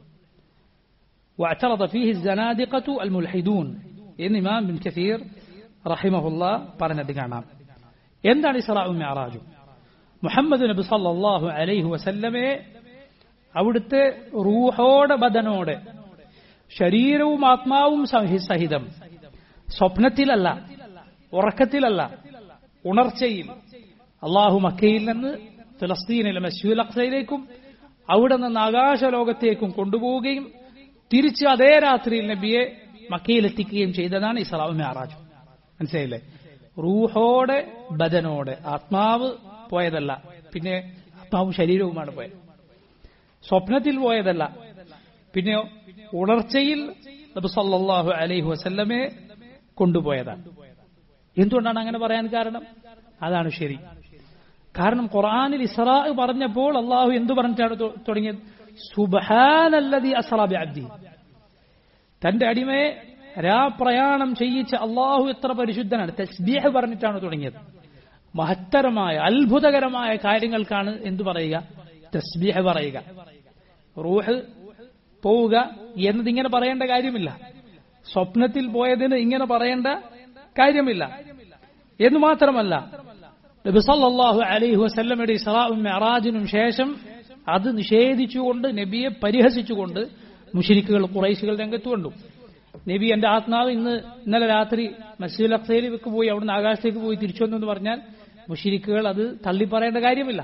വഅതറദ ഫീഹി സനാദിഖതു അൽ മുൽഹിദൂൻ എന്ന് ഇമാം ഇബ്നു കസീർ റഹിമഹുല്ലാഹ് പറഞ്ഞത് കാണാം. എന്താണ് ഇസ്റാഉം മിഅ്റാജും? മുഹമ്മദ് നബി സല്ലല്ലാഹു അലൈഹി വസല്ലമയെ അവിടുത്തെ റൂഹോടെ ബദനോടെ ശരീരവും ആത്മാവും സഹിതം സ്വപ്നത്തിലല്ല, ഉറക്കത്തിലല്ല, ഉണർച്ചയിൽ അള്ളാഹു മക്കയിൽ നിന്ന് ഫലസ്തീനിലെ മസ്ജിദുൽ അഖ്സയിലേക്കും അവിടെ നിന്ന് ആകാശലോകത്തേക്കും കൊണ്ടുപോവുകയും തിരിച്ച് അതേ രാത്രിയിൽ നബിയെ മക്കയിലെത്തിക്കുകയും ചെയ്തതാണ് ഇസ്റാഉം മിഅ്റാജും. മനസ്സിലായില്ലേ? റൂഹോടെ ബദനോടെ, ആത്മാവ് പോയതല്ല, പിന്നെ ആത്മാവും ശരീരവുമാണ് പോയത്. സ്വപ്നത്തിൽ പോയതല്ല, പിന്നെയോ ഉണർച്ചയിൽ നബി സല്ലല്ലാഹു അലൈഹി വസല്ലമയെ കൊണ്ടുപോയതാണ്. എന്തുകൊണ്ടാണ് അങ്ങനെ പറയാൻ കാരണം? അതാണ് ശരി. കാരണം ഖുർആനിൽ ഇസ്റാ പറഞ്ഞപ്പോൾ അള്ളാഹു എന്തു പറഞ്ഞിട്ടാണ് തുടങ്ങിയത്? സുബ്ഹാനല്ലദീ അസ്റാ ബിഅബ്ദിഹി. തന്റെ അടിമയെ രാപ്രയാണം ചെയ്യിച്ച അള്ളാഹു എത്ര പരിശുദ്ധനാണ്. തസ്ബീഹ് പറഞ്ഞിട്ടാണ് തുടങ്ങിയത്. മഹത്തരമായ അത്ഭുതകരമായ കാര്യങ്ങൾക്കാണ് എന്തു പറയുക? തസ്ബീഹ് പറയുക. റൂഹ് പോവുക എന്നതിങ്ങനെ പറയേണ്ട കാര്യമില്ല. സ്വപ്നത്തിൽ പോയതിന് ഇങ്ങനെ പറയേണ്ട കാര്യമില്ല. എന്ന് മാത്രമല്ല, നബി സല്ലല്ലാഹു അലൈഹി വസല്ലമയുടെ ഇസ്റാഉം മിഅ്റാജിനും ശേഷം അത് നിഷേധിച്ചുകൊണ്ട്, നബിയെ പരിഹസിച്ചുകൊണ്ട് മുശ്രിക്കുകൾ, ഖുറൈശികൾ രംഗത്ത് കൊണ്ടു. നബി എന്റെ ആത്മാവ് ഇന്ന് ഇന്നലെ രാത്രി മസ്ജിദുൽ അഖ്സയിലേക്ക് പോയി അവിടുന്ന് ആകാശത്തേക്ക് പോയി തിരിച്ചു വന്നു എന്ന് പറഞ്ഞാൽ മുശ്രിക്കുകൾ അത് തള്ളിപ്പറയേണ്ട കാര്യമില്ല.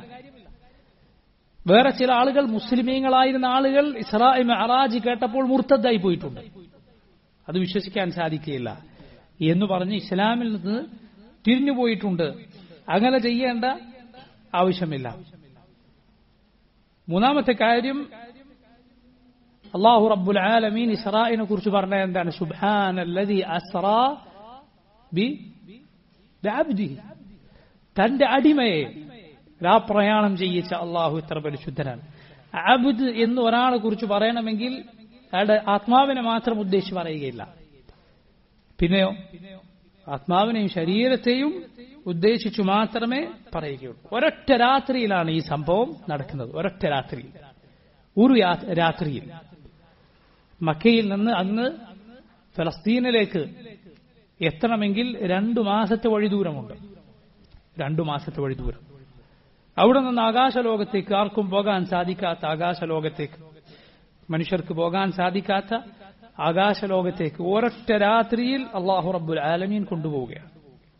വേറെ ചില ആളുകൾ, മുസ്ലിമീങ്ങളായിരുന്ന ആളുകൾ ഇസ്റാ മിഅ്റാജ് കേട്ടപ്പോൾ മുർത്തദ്ദായി പോയിട്ടുണ്ട്. അത് വിശ്വസിക്കാൻ സാധിക്കുകയില്ല എന്ന് പറഞ്ഞ് ഇസ്ലാമിൽ നിന്ന് തിരിഞ്ഞുപോയിട്ടുണ്ട്. അങ്ങനെ ചെയ്യേണ്ട ആവശ്യമില്ല. മൂന്നാമത്തെ കാര്യം, അല്ലാഹു റബ്ബുൽ ആലമീൻ ഇസ്റാഇനെ കുറിച്ച് പറഞ്ഞത് എന്താണ്? സുബ്ഹാനല്ലദീ അസ്റാ ബി ബിഅബ്ദിഹി. തന്റെ അടിമയെ രാപ്രയാണം ചെയ്യിച്ച അള്ളാഹു എത്ര പരിശുദ്ധനാണ്. അബ്ദ് എന്ന് ഒരാളെ കുറിച്ച് പറയണമെങ്കിൽ അയാളുടെ ആത്മാവിനെ മാത്രം ഉദ്ദേശിച്ച് പറയുകയില്ല, പിന്നെയോ ആത്മാവിനെയും ശരീരത്തെയും ഉദ്ദേശിച്ചു മാത്രമേ പറയുകയുള്ളൂ. ഒരൊറ്റ രാത്രിയിലാണ് ഈ സംഭവം നടക്കുന്നത്. ഒരൊറ്റ രാത്രിയിൽ, ഒരു രാത്രിയിൽ മക്കയിൽ നിന്ന് അന്ന് ഫലസ്തീനിലേക്ക് എത്തണമെങ്കിൽ രണ്ടു മാസത്തെ വഴി ദൂരമുണ്ട്. രണ്ടു മാസത്തെ വഴി ദൂരം. അവിടെ നിന്ന് ആകാശലോകത്തേക്ക് ആർക്കും പോകാൻ സാധിക്കാത്ത, ആകാശലോകത്തേക്ക് മനുഷ്യർക്ക് പോകാൻ സാധിക്കാത്ത ആകാശലോകത്തേക്ക് ഒരൊറ്റ രാത്രിയിൽ അല്ലാഹു റബ്ബുൽ ആലമീൻ കൊണ്ടുപോവുകയാണ്.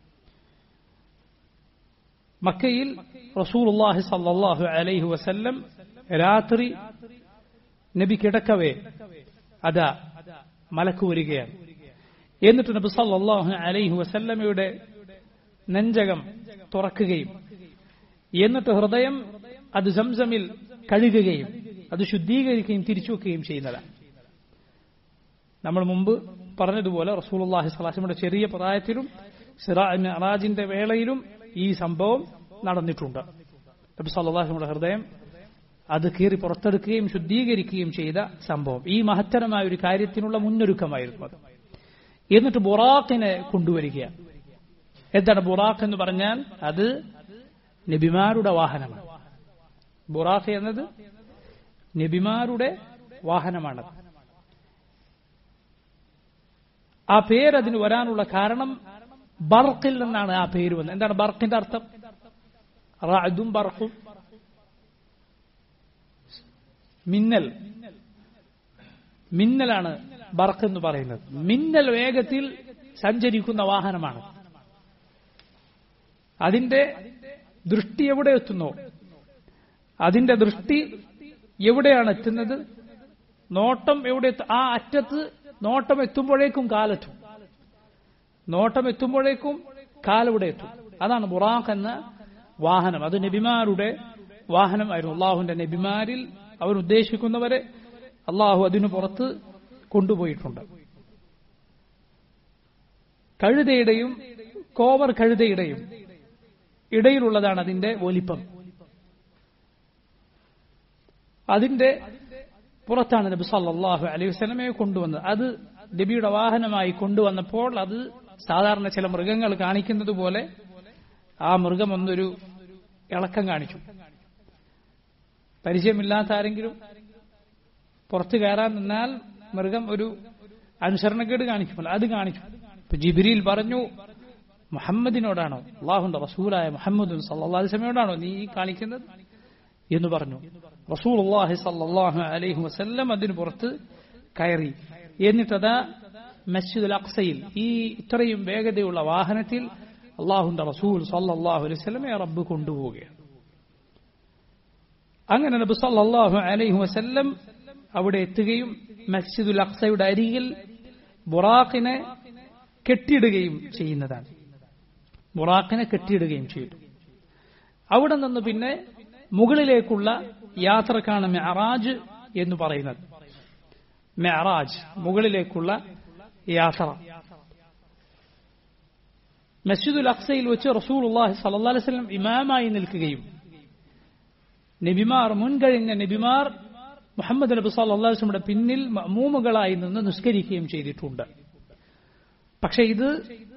മക്കയിൽ റസൂലുള്ളാഹി സ്വല്ലല്ലാഹു അലൈഹി വസല്ലം രാത്രി നബി കിടക്കവേ അതാ മലക്ക് വരികയാണ്. എന്നിട്ട് നബി സല്ലല്ലാഹു അലൈഹി വസല്ലമയുടെ നെഞ്ചകം തുറക്കുകയും എന്നിട്ട് ഹൃദയം അത് സംസമിൽ കഴുകുകയും അത് ശുദ്ധീകരിക്കുകയും തിരിച്ചു വെക്കുകയും ചെയ്യുന്നതാണ്. നമ്മൾ മുമ്പ് പറഞ്ഞതുപോലെ റസൂലുള്ളാഹി സ്വല്ലല്ലാഹു അലൈഹി വസല്ലമയുടെ ചെറിയ പ്രായത്തിലും സിറാ മിഅ്റാജിന്റെ വേളയിലും ഈ സംഭവം നടന്നിട്ടുണ്ട്. നബി സല്ലല്ലാഹു അലൈഹി വസല്ലമയുടെ ഹൃദയം അത് കീറി പുറത്തെടുക്കുകയും ശുദ്ധീകരിക്കുകയും ചെയ്ത സംഭവം ഈ മഹത്തരമായ ഒരു കാര്യത്തിനുള്ള മുന്നൊരുക്കമായിരുന്നു അത്. എന്നിട്ട് ബുറാഖിനെ കൊണ്ടുവരികയാണ്. എന്താണ് ബുറാഖ് എന്ന് പറഞ്ഞാൽ? അത് നബിമാരുടെ വാഹനമാണ്. ബുറാഖ് എന്നത് നബിമാരുടെ വാഹനമാണ്. ആ പേരതിന് വരാനുള്ള കാരണം ബർഖിൽ നിന്നാണ് ആ പേര് വന്നത്. എന്താണ് ബർഖിന്റെ അർത്ഥം? റഅദും ബർഖും, മിന്നൽ. മിന്നലാണ് ബർഖ് എന്ന് പറയുന്നത്. മിന്നൽ വേഗത്തിൽ സഞ്ചരിക്കുന്ന വാഹനമാണ്. അതിന്റെ ദൃഷ്ടി എവിടെ എത്തുന്നോ, അതിന്റെ ദൃഷ്ടി എവിടെയാണ് എത്തുന്നത്, നോട്ടം എവിടെ ആ അറ്റത്ത് നോട്ടം എത്തുമ്പോഴേക്കും കാലെത്തും, നോട്ടം എത്തുമ്പോഴേക്കും കാലെവിടെ എത്തും. അതാണ് ബുറാഖ് എന്ന വാഹനം. അത് നബിമാരുടെ വാഹനമായിരുന്നു. അള്ളാഹുവിന്റെ നബിമാരിൽ അവർ ഉദ്ദേശിക്കുന്നവരെ അള്ളാഹു അതിനു പുറത്ത് കൊണ്ടുപോയിട്ടുണ്ട്. കഴുതയുടെയും കോവർ കഴുതയുടെയും ഇടയിലുള്ളതാണ് അതിന്റെ വലിപ്പം. അതിന്റെ പുറത്താണ് നബി സല്ലല്ലാഹു അലൈഹി വസല്ലമയെ കൊണ്ടുവന്നത്. അത് നബിയുടെ വാഹനമായി കൊണ്ടുവന്നപ്പോൾ അത് സാധാരണ ചില മൃഗങ്ങൾ കാണിക്കുന്നത് പോലെ ആ മൃഗം ഒന്നൊരു ഇളക്കം കാണിച്ചു. പരിചയമില്ലാത്ത ആരെങ്കിലും പുറത്തു കയറാൻ നിന്നാൽ മൃഗം ഒരു അനുസരണക്കേട് കാണിക്കുമല്ലോ, അത് കാണിച്ചു. ഇപ്പൊ ജിബ്രീൽ പറഞ്ഞു, മുഹമ്മദിനോടാണോ, അള്ളാഹുന്റെ റസൂലായ മുഹമ്മദ് സല്ലല്ലാഹു അലൈഹി വസല്ലമയോടാണോ നീ കാണിക്കുന്നത് എന്ന് പറഞ്ഞു. റസൂലുള്ളാഹി സല്ലല്ലാഹു അലൈഹി വസല്ലം അതിന് പുറത്ത് കയറി. എന്നിട്ടതാ മസ്ജിദുൽ അഖ്സയിൽ ഈ ഇത്രയും വേഗതയുള്ള വാഹനത്തിൽ അള്ളാഹുന്റെ റസൂൽ സല്ലല്ലാഹു അലൈഹി വസല്ലമയെ റബ്ബ് കൊണ്ടുപോവുകയാണ്. അങ്ങനെ നബി സല്ലല്ലാഹു അലൈഹി വസല്ലം അവിടെ എത്തുകയും മസ്ജിദുൽ അഖ്സയുടെ അരികിൽ ബുറാഖിനെ കെട്ടിയിടുകയും ചെയ്യുന്നതാണ്. ബുറാഖിനെ കെട്ടിയിടുകയും ചെയ്തു. അവിടെ നിന്ന് പിന്നെ മുകളിലേക്കുള്ള യാത്രക്കാണ് മിഅ്റാജ് എന്ന് പറയുന്നത്. മിഅ്റാജ്, മുകളിലേക്കുള്ള യാത്ര. മസ്ജിദുൽ അഖ്സയിൽ വെച്ച് റസൂലുള്ളാഹി സ്വല്ലല്ലാഹു അലൈഹി വസല്ലം ഇമാമായി നിൽക്കുകയും നബിമാർ, മുൻകഴിഞ്ഞ നബിമാർ മുഹമ്മദ് നബി സല്ലല്ലാഹു അലൈഹി വസല്ലമയുടെ പിന്നിൽ മഅ്മൂമുകളായി നിന്ന് നിസ്കരിക്കുകയും ചെയ്തിട്ടുണ്ട്. പക്ഷെ ഇത്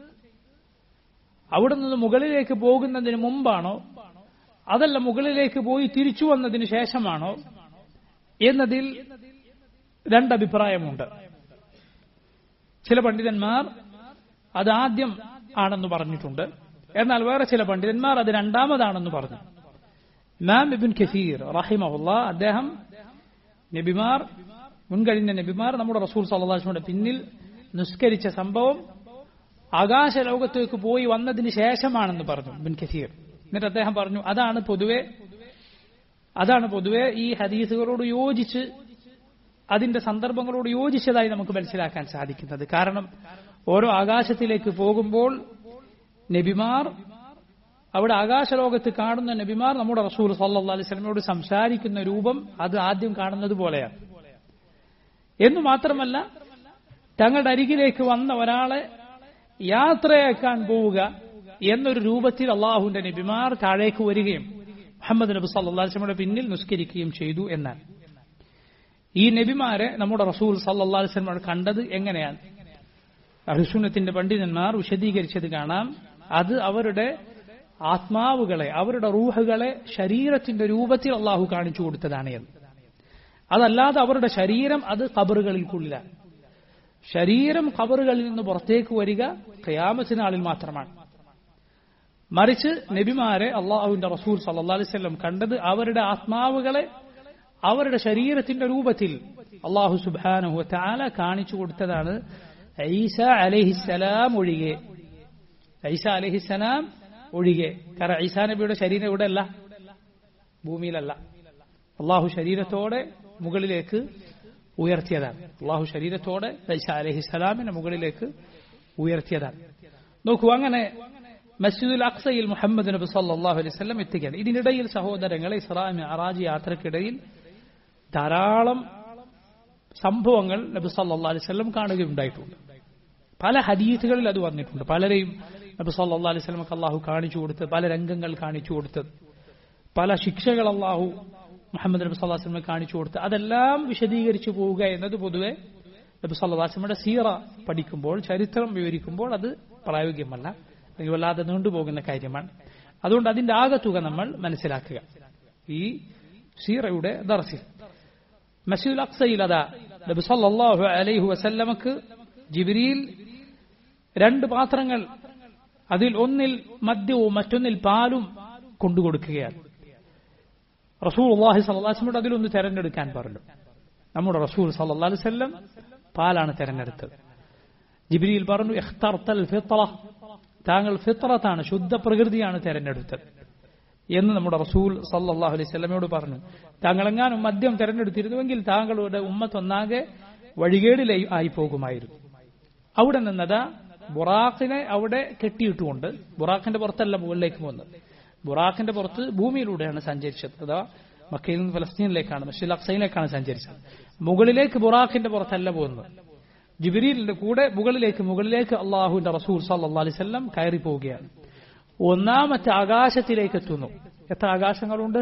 അവിടെ നിന്ന് മുകളിലേക്ക് പോകുന്നതിന് മുമ്പാണോ അതല്ല മുകളിലേക്ക് പോയി തിരിച്ചു വന്നതിന് ശേഷമാണോ എന്നതിൽ രണ്ടഭിപ്രായമുണ്ട്. ചില പണ്ഡിതന്മാർ അത് ആദ്യം ആണെന്ന് പറഞ്ഞിട്ടുണ്ട്. എന്നാൽ വേറെ ചില പണ്ഡിതന്മാർ അത് രണ്ടാമതാണെന്ന് പറഞ്ഞു. ഇമാം ഇബ്നു കസീർ റഹിമഹുല്ലാഹ് അദ്ദേഹം നബിമാർ, മുൻകഴിഞ്ഞ നബിമാർ നമ്മുടെ റസൂൽ സല്ലല്ലാഹു അലൈഹി വസല്ലമയുടെ പിന്നിൽ നിസ്കരിച്ച സംഭവം ആകാശ ലോകത്തേക്ക് പോയി വന്നതിന് ശേഷമാണെന്ന് പറഞ്ഞു ഇബ്നു കസീർ. എന്നിട്ട് അദ്ദേഹം പറഞ്ഞു അതാണ് പൊതുവെ അതാണ് പൊതുവെ ഈ ഹദീസുകളോട് യോജിച്ച് അതിന്റെ സന്ദർഭങ്ങളോട് യോജിച്ചതായി നമുക്ക് മനസ്സിലാക്കാൻ സാധിക്കുന്നത്. കാരണം ഓരോ ആകാശത്തിലേക്ക് പോകുമ്പോൾ നബിമാർ, അവിടെ ആകാശലോകത്ത് കാണുന്ന നബിമാർ നമ്മുടെ റസൂൽ സല്ലല്ലാഹു അലൈഹി വസല്ലമയോട് സംസാരിക്കുന്ന രൂപം അത് ആദ്യം കാണുന്നത് പോലെയാണ്. എന്നു മാത്രമല്ല, തങ്ങളുടെ അരികിലേക്ക് വന്ന ഒരാളെ യാത്രയാക്കാൻ പോവുക എന്നൊരു രൂപത്തിൽ അള്ളാഹുവിന്റെ നബിമാർ താഴേക്ക് വരികയും മുഹമ്മദ് നബി സല്ലല്ലാഹു അലൈഹി വസല്ലമയുടെ പിന്നിൽ നിസ്കരിക്കുകയും ചെയ്തു എന്നാണ്. ഈ നബിമാരെ നമ്മുടെ റസൂൽ സല്ലല്ലാഹു അലൈഹി വസല്ലം കണ്ടത് എങ്ങനെയാണ്? അഹ്ലുസുന്നത്തിന്റെ പണ്ഡിതന്മാർ വിശദീകരിച്ചത് കാണാം. അത് അവരുടെ ആത്മാവുകളെ, അവരുടെ റൂഹുകളെ ശരീരത്തിന്റെ രൂപത്തിൽ അള്ളാഹു കാണിച്ചു കൊടുത്തതാണ് എന്ന്. അതല്ലാതെ അവരുടെ ശരീരം അത് ഖബറുകളിൽക്കുള്ളിലാണ്. ശരീരം ഖബറുകളിൽ നിന്ന് പുറത്തേക്ക് വരിക ഖിയാമത്ത് നാളിൽ മാത്രമാണ്. മറിച്ച് നബിമാരെ അള്ളാഹുവിന്റെ റസൂൽ സല്ലല്ലാഹു അലൈഹി വസല്ലം കണ്ടത് അവരുടെ ആത്മാവുകളെ അവരുടെ ശരീരത്തിന്റെ രൂപത്തിൽ അള്ളാഹു സുബ്ഹാനഹു വ തആല കാണിച്ചു കൊടുത്തതാണ് ഈസ അലൈഹിസ്സലാം ഒഴികെ. ഈസ അലൈഹിസ്സലാം ഒഴികെ. കാരണം ഈസാ നബിയുടെ ശരീരം ഇവിടെ അല്ല, ഭൂമിയിലല്ല. അള്ളാഹു ശരീരത്തോടെ മുകളിലേക്ക് ഉയർത്തിയതാണ്. അള്ളാഹു ശരീരത്തോടെ ഈസ അലൈഹിസ്സലാമിനെ മുകളിലേക്ക് ഉയർത്തിയതാണ്. നോക്കൂ, അങ്ങനെ മസ്ജിദുൽ അഖ്സയിൽ മുഹമ്മദ് നബി സല്ലല്ലാഹു അലൈഹി വസല്ലം എത്തുകയാണ്. ഇതിനിടയിൽ സഹോദരങ്ങളെ, ഇസ്രാ മിഅ്റാജ് യാത്രക്കിടയിൽ ധാരാളം സംഭവങ്ങൾ നബി സല്ലല്ലാഹു അലൈഹി വസല്ലം കാണുകയുണ്ടായിട്ടുണ്ട്. പല ഹദീസുകളിൽ അത് വന്നിട്ടുണ്ട്. പലരെയും നബി സല്ലല്ലാഹു അലൈഹി വസല്ലമക്ക് അള്ളാഹു കാണിച്ചു കൊടുത്തത്, പല രംഗങ്ങൾ കാണിച്ചു കൊടുത്തത്, പല ശിക്ഷകൾ അള്ളാഹു മുഹമ്മദ് നബി സല്ലല്ലാഹു അലൈഹി വസല്ലം കാണിച്ചു കൊടുത്തത്, അതെല്ലാം വിശദീകരിച്ചു പോവുക എന്നത് പൊതുവെ നബി സല്ലല്ലാഹു അലൈഹി വസല്ലമയുടെ സീറ പഠിക്കുമ്പോൾ, ചരിത്രം വിവരിക്കുമ്പോൾ അത് പ്രായോഗികമല്ല, അല്ലെങ്കിൽ വല്ലാതെ നീണ്ടുപോകുന്ന കാര്യമാണ്. അതുകൊണ്ട് അതിന്റെ ആകത്തുക നമ്മൾ മനസ്സിലാക്കുക. ഈ സീറയുടെ ദർസിൽ മസ്ജിദുൽ അഖ്സയിൽ അതാ നബി സല്ലല്ലാഹു അലൈഹി വസല്ലമക്ക് ജിബ്രീൽ രണ്ട് പാത്രങ്ങൾ, അതിൽ ഒന്നിൽ മദ്യവും മറ്റൊന്നിൽ പാലും കൊണ്ടുകൊടുക്കുകയാണ്. റസൂലുള്ളാഹി സ്വല്ലല്ലാഹു അലൈഹി വസല്ലം അതിലൊന്ന് തെരഞ്ഞെടുക്കാൻ പറഞ്ഞു. നമ്മുടെ റസൂൽ സ്വല്ലല്ലാഹു അലൈഹി വസല്ലം പാലാണ് തെരഞ്ഞെടുത്തത്. ജിബ്രീൽ പറഞ്ഞു, ഇഖ്തർതൽ ഫിത്ര, താങ്കൾ ഫിത്രത്താണ്, ശുദ്ധ പ്രകൃതിയാണ് തെരഞ്ഞെടുത്തത് എന്ന് നമ്മുടെ റസൂൽ സല്ലല്ലാഹു അലൈഹി വസല്ലമയോട് പറഞ്ഞു. താങ്കളെങ്ങാനും മദ്യം തെരഞ്ഞെടുത്തിരുന്നുവെങ്കിൽ താങ്കളുടെ ഉമ്മത്ത് ഒന്നാകെ വഴികേടിലായി ആയി പോകുമായിരുന്നു. അവിടെ നിന്നതാ ബുറാഖിനെ അവിടെ കെട്ടിയിട്ടുകൊണ്ട്, ബുറാഖിന്റെ പുറത്തല്ല മുകളിലേക്ക് പോകുന്നത്, ബുറാഖിന്റെ പുറത്ത് ഭൂമിയിലൂടെയാണ് സഞ്ചരിച്ചത്. അതാ മക്കയിൽ നിന്ന് ഫലസ്തീനിലേക്കാണ്, മസ്ജിദുൽ അഖ്സയിലേക്കാണ് സഞ്ചരിച്ചത്. മുകളിലേക്ക് ബുറാഖിന്റെ പുറത്തല്ല പോകുന്നത്. ജിബ്രീലിന്റെ കൂടെ മുകളിലേക്ക് മുകളിലേക്ക് അള്ളാഹുവിന്റെ റസൂൽ സല്ലല്ലാഹു അലൈഹി വസല്ലം കയറി പോവുകയാണ്. ഒന്നാമത്തെ ആകാശത്തിലേക്ക് എത്തുന്നു. എത്ര ആകാശങ്ങളുണ്ട്?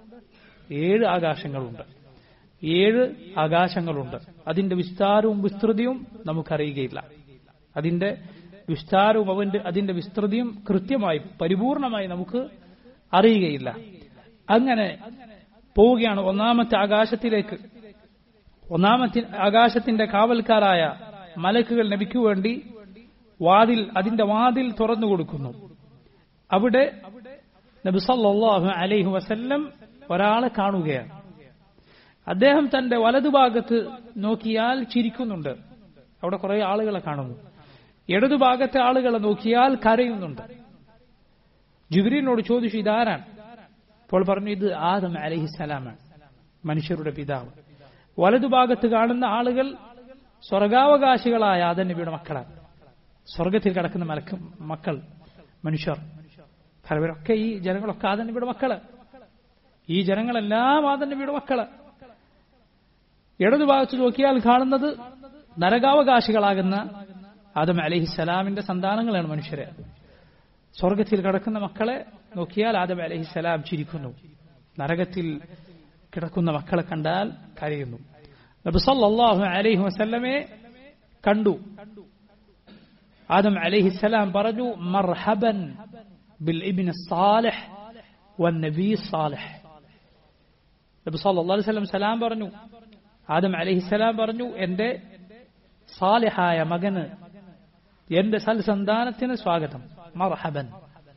ഏഴ് ആകാശങ്ങളുണ്ട്. ഏഴ് ആകാശങ്ങളുണ്ട്. അതിന്റെ വിസ്താരവും വിസ്തൃതിയും നമുക്കറിയുകയില്ല. അതിന്റെ വിസ്താരവും അവന്റെ അതിന്റെ വിസ്തൃതിയും കൃത്യമായി പരിപൂർണമായി നമുക്ക് അറിയുകയില്ല. അങ്ങനെ പോവുകയാണ് ഒന്നാമത്തെ ആകാശത്തിലേക്ക്. ഒന്നാമത്തെ ആകാശത്തിന്റെ കാവൽക്കാരായ മലക്കുകൾ നബിക്കു വേണ്ടി വാതിൽ അതിന്റെ വാതിൽ തുറന്നു കൊടുക്കുന്നു. അവിടെ നബി സല്ലല്ലാഹു അലൈഹി വസല്ലം ഒരാളെ കാണുകയാണ്. അദ്ദേഹം തന്റെ വലതുഭാഗത്ത് നോക്കിയാൽ ചിരിക്കുന്നുണ്ട്. അവിടെ കുറെ ആളുകളെ കാണുന്നു. ഇടതുഭാഗത്തെ ആളുകളെ നോക്കിയാൽ കരയുന്നുണ്ട്. ജിബ്രീലിനോട് ചോദിച്ചു, ഇതാരാണ്? അപ്പോൾ പറഞ്ഞു, ഇത് ആദം അലൈഹിസ്സലാമാണ്, മനുഷ്യരുടെ പിതാവ്. വലതുഭാഗത്ത് കാണുന്ന ആളുകൾ സ്വർഗാവകാശികളായ ആദം നബിയുടെ മക്കളാണ്. സ്വർഗത്തിൽ കിടക്കുന്ന മലക്ക് മക്കൾ മനുഷ്യർ. ഇവരൊക്കെ ഈ ജനങ്ങളൊക്കെ ആദം നബിയുടെ മക്കള്. ഈ ജനങ്ങളെല്ലാം ആദം നബിയുടെ മക്കള്. ഇടതുഭാഗത്ത് നോക്കിയാൽ കാണുന്നത് നരകാവകാശികളാകുന്ന ആദം അലൈഹിസ്സലാമിന്റെ സന്താനങ്ങളാണ് മനുഷ്യരെ. സ്വർഗത്തിൽ കിടക്കുന്ന മക്കളെ നോക്കിയാൽ ആദം അലൈഹിസ്സലാം ചിരിക്കുന്നു. നരകത്തിൽ കിടക്കുന്ന മക്കളെ കണ്ടാൽ കരയുന്നു. നബി സല്ലല്ലാഹു അലൈഹി വസല്ലമയെ കണ്ടു. ആദം അലൈഹിസ്സലാം പറഞ്ഞു, മർഹബൻ ബിൽ ഇബ്നി സാലിഹ് വൻ നബി സാലിഹ്. നബി സല്ലല്ലാഹു അലൈഹി വസല്ലം സലാം പറഞ്ഞു. ആദം അലൈഹിസ്സലാം പറഞ്ഞു, എന്റെ സാലിഹായ മകന്, എന്റെ സൽസന്താനത്തിന് സ്വാഗതം. മർഹബൻ